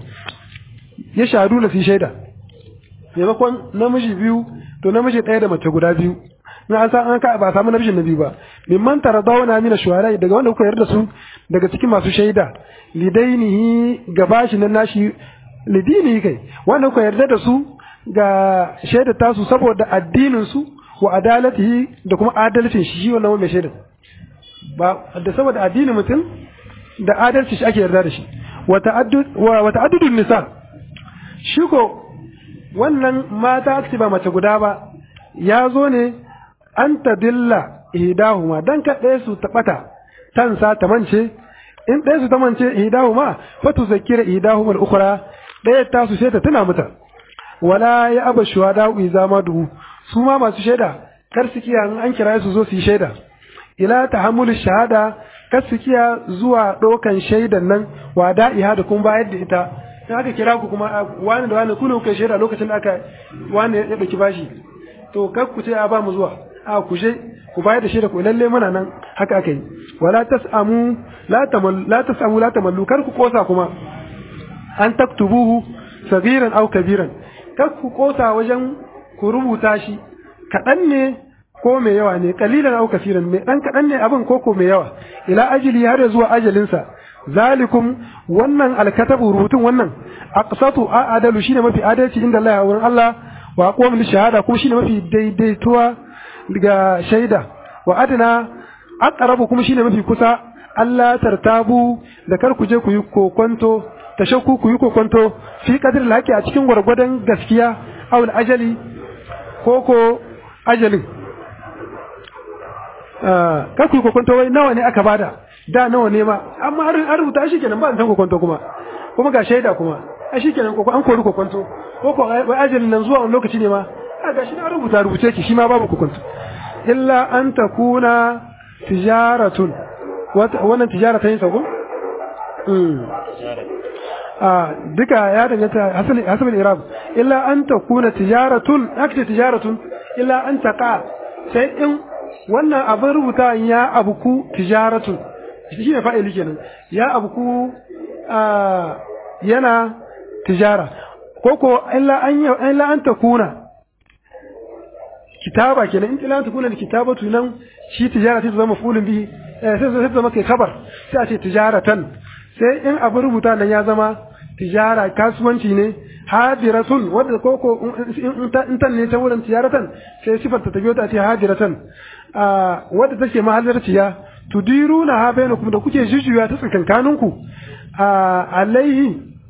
Speaker 1: ya shahadu na su shaida maimakon namiji biyu to namiji daya da mace guda biyu na an san an ka ba samu namijin na biyu ba mimman taradawna min shuhara daga wanda kuka yarda su daga cikin masu shaida lidainihi gabashi nan nashi lidinihi kai wanda kuka yarda da su ga shaida tasu saboda addinin su wa adalatihi da kuma adalcin shi shi wannan mai shaida ba da saboda addinin mutum da adalci shi ake yarda da shi wa ta'addud wa ta'addudun nisa shi ko wannan mata ake ba mace guda ba ya zo ne an tadilla ihdahuma dan ka ɗaya su tabata tansa ta mance in ɗaya su ta mance ihdahuma fa tuzakkira ihdahuma al-ukhra ɗaya ta su sai ta tuna mata wala ya aba shuhada iza madu su ma masu shaida kar su kiya an kira su zo su yi shaida ila tahammul shahada kar su kiya zuwa dokan shaidan nan wa da'iha da kuma bayar da ita in aka kira ku kuma wani da wani kuna kai shaida lokacin da aka wani ya dauki bashi to kar ku ce a ba mu zuwa a ku je ku bayar da shaida ku lalle muna nan haka aka yi wala tasamu la tamal la tasamu la tamallu kar ku kosa kuma an taktubuhu sagiran aw kabiran kar ku kosa wajen ku rubuta shi kaɗan ne ko mai yawa ne kalilan au kasiran mai dan kaɗan ne abin ko ko mai yawa ila ajili har zuwa ajalinsa zalikum wannan alkatabu rubutun wannan aqsatu adalu shine mafi adalci inda Allah ya wurin Allah wa aqwam shahada kuma shine mafi daidaituwa daga shaida wa adna aqrabu kuma shine mafi kusa Allah tartabu da kar ku je ku yi kokonto tashakku ku yi kokonto fi qadri laki a cikin gwargwadon gaskiya aw ajali ko ko ajalin ah kar ku yi kokonto wai nawa ne aka bada da nawa ne ma amma an rubuta shi kenan ba an san kokonto kuma kuma ga shaida kuma a shikenan ko an kori kokonto ko ko wai ajalin nan zuwa wani lokaci ne ma a gashi na rubuta rubuce ki shi ma babu kokonto illa an takuna tijaratun wannan tijara ta yin sako a duka ya danganta hasali hasabul irab illa an takuna tijaratun akta tijaratun illa an taqa sai in wannan abin rubuta ya abuku tijaratun shi ne fa'ili kenan ya abuku yana tijara koko illa an illa an takuna kitaba kenan in illa an takuna kitabatu nan shi tijara sai zama fulun bihi sai sai zama kai khabar sai a ce tijaratan sai in abin rubuta nan ya zama tijara kasuwanci ne hadiratun wanda koko in tan ne ta wurin tijaratan sai sifar ta biyo ta ce hadiratan wadda take mahalarciya tudiruna ha bainakum da kuke jujjuya ta tsakankaninku alaihi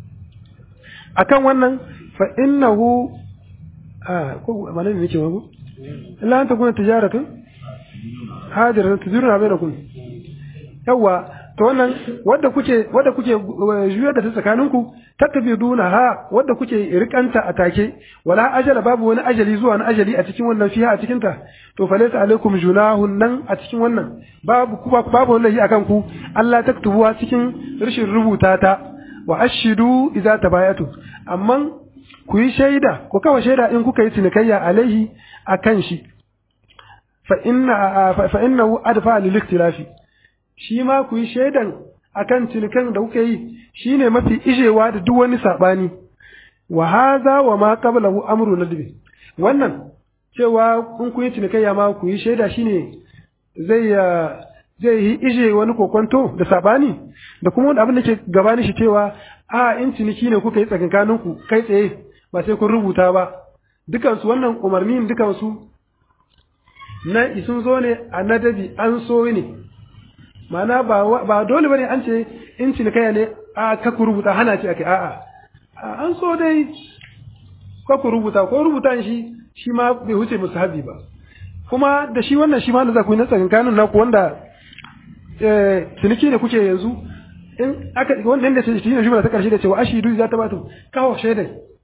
Speaker 1: akan wannan fa innahu ko malan ne yake wago illa an takuna tijaratun hadiratan tudiruna bainakum yawa to wannan wadda kuke wadda kuke juyar da ta tsakaninku takbiduna ha wadda kuke rikanta a take wala ajala babu wani ajali zuwa wani ajali a cikin wannan fiha a cikin ta to falaysa alaikum junahun nan a cikin wannan babu kuma babu wallahi akan ku Allah taktubuwa cikin rishin rubuta ta wa ashidu idza tabayatu amma ku yi shaida ku kawa shaida in kuka yi cinikayya alaihi akan shi fa inna fa innahu adfa lil ikhtilafi shi ma ku yi shaidan akan cinikan da kuka yi shine mafi ijewa da duk wani sabani wa hadha wa ma qablahu amru nadbi wannan cewa in ku yi cinikayya ma ku yi shaida shine zai zai yi ije wani kokonto da sabani da kuma wanda abin da ke gabanin shi cewa a in ciniki ne kuka yi tsakankanin ku kai tsaye ba sai kun rubuta ba dukan su wannan umarnin dukan su na isun zo ne a nadabi an so ne Ma'ana ba ba dole bane an ce in cinikaya ne a ka ku rubuta hana ce ake a'a an so dai ka ku rubuta ko rubuta shi shi ma bai huce musahabi ba kuma da shi wannan shi ma da za ku yi na tsakankanin naku wanda eh ciniki ne kuke yanzu in aka wannan da shi ne jumla ta karshe da cewa ashidu za ta batu kawo shaida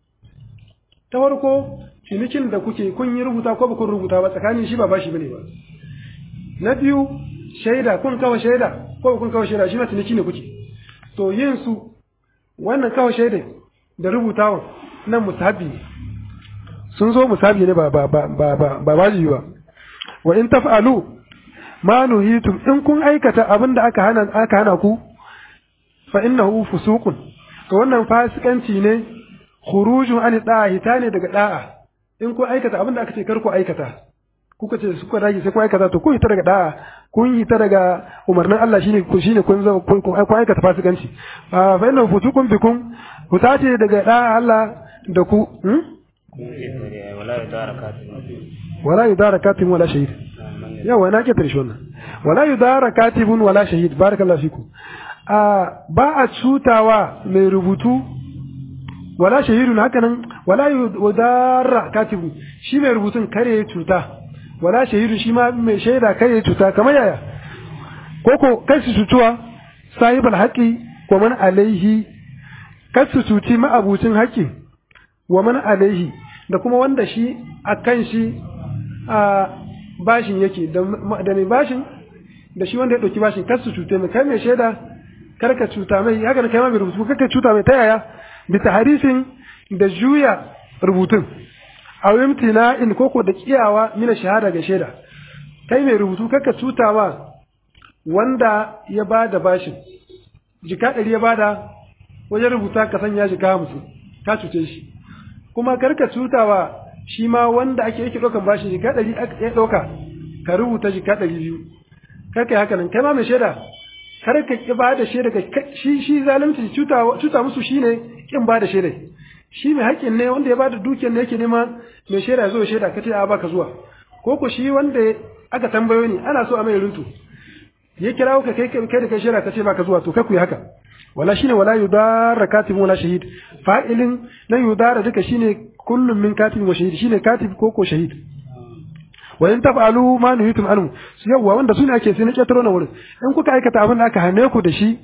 Speaker 1: ta farko cinikin da kuke kun yi rubuta ko ba kun rubuta ba tsakanin shi ba bashi bane ba na biyu shaida kun kawo shaida ko kun kawo shaida shi ma ciniki ne kuke to yin su wannan kawo shaida da rubutawa nan musahabi sun zo musahabi ne ba ba ba ba ba wajibi ba wa in taf'alu ma nuhitum in kun aikata abin da aka hana aka hana ku fa innahu fusuqun to wannan fasikanci ne khurujun an da'a hitane daga da'a in kun aikata abin da aka ce kar ku aikata kuka ce suka dage sai kun aikata to kun hita daga da'a kun hita daga umarnin Allah shine ku shine kun zama kun aikata fasikanci fa innahu fusuqun bikum ku tace daga da'a Allah da ku wala yudara katibun wala shahid yawa na ke tarishi wannan wala yudara katibun wala shahid barakallahu fikum a ba a cutawa mai rubutu wala shahidun hakanan wala yudara katibun shi mai rubutun kare cuta wala shahidun shi ma mai shaida kare cuta kamar yaya koko kai su cutuwa sahibul haqqi wa man alaihi kai su cuci ma abucin haqqi wa man alaihi da kuma wanda shi akan shi a bashin yake da mai bashin da shi wanda ya dauki bashin kar su cute mai kai mai shaida kar ka cuta mai haka da kai ma mai rubutu kar ka cuta mai ta yaya bi tahrisin da juya rubutun aw imtina in koko da kiyawa mina shahada ga shaida kai mai rubutu kar ka cuta ma wanda ya bada bashin jika ɗari ya bada wajen rubuta ka sanya jika hamsin ka cuce shi kuma kar ka cutawa shi ma wanda ake yake ɗaukan bashi jika ɗari ya ɗauka ka rubuta jika ɗari biyu kar ka yi haka nan kai ma mai shaida kar ka ƙi ba da shaida shi shi zalunci cuta musu shi ne ƙin ba da shaida shi mai haƙƙin ne wanda ya ba da dukiyar ne yake nema mai shaida ya zo shaida ka ce a baka zuwa ko ko shi wanda aka tambayo ni ana so a mai runtu ya kirawo ka kai kai da kai shaida ka ce baka zuwa to kai ku yi haka wala shine wala yudara katib wala shahid fa'ilin nan yudara duka shine kullum min katib wa shahid shine katib ko ko shahid wa in taf'alu ma nuhitum anhu yawa wanda sune ake sai na ketaro na wurin in kuka aikata abin da aka hane ku da shi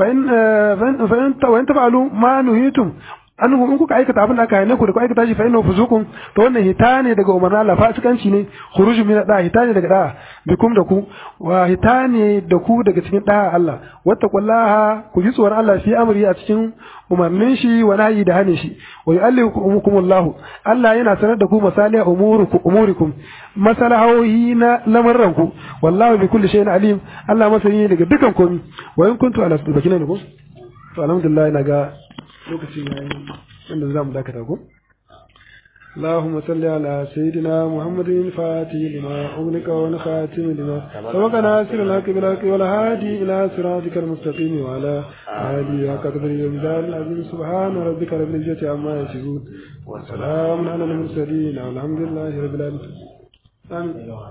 Speaker 1: fa in fa in fa in tafa'alu ma nuhitum anhu in kuka aikata abin da aka hane ku da ku aikata shi fa inna fuzukum to wannan hita ne daga umarna Allah fasikanci ne khuruju min da hita ne daga da bikum da ku wa hita ne da ku daga cikin da Allah wattaqullaha ku ji tsoron Allah fi amri a cikin umarnin shi wa nahyi da hane shi wa yu'allimukum Allah Allah yana sanar da ku masaliha umurukum umurikum masalahohi na lamarin ku wallahu bi kulli shay'in alim Allah masani daga dukan komai wa in kuntu ala bakina ne ko to alhamdulillah ina ga lokacin yayi wanda zamu dakata ko اللهم صل على سيدنا محمد الفاتح لما أغلق ونخاتم لما سبق ناصر الحق بالحق والهادي إلى صراطك المستقيم وعلى آله حق قدره ومقداره العظيم سبحان ربك رب العزة عما يصفون وسلام على المرسلين والحمد لله رب العالمين آمين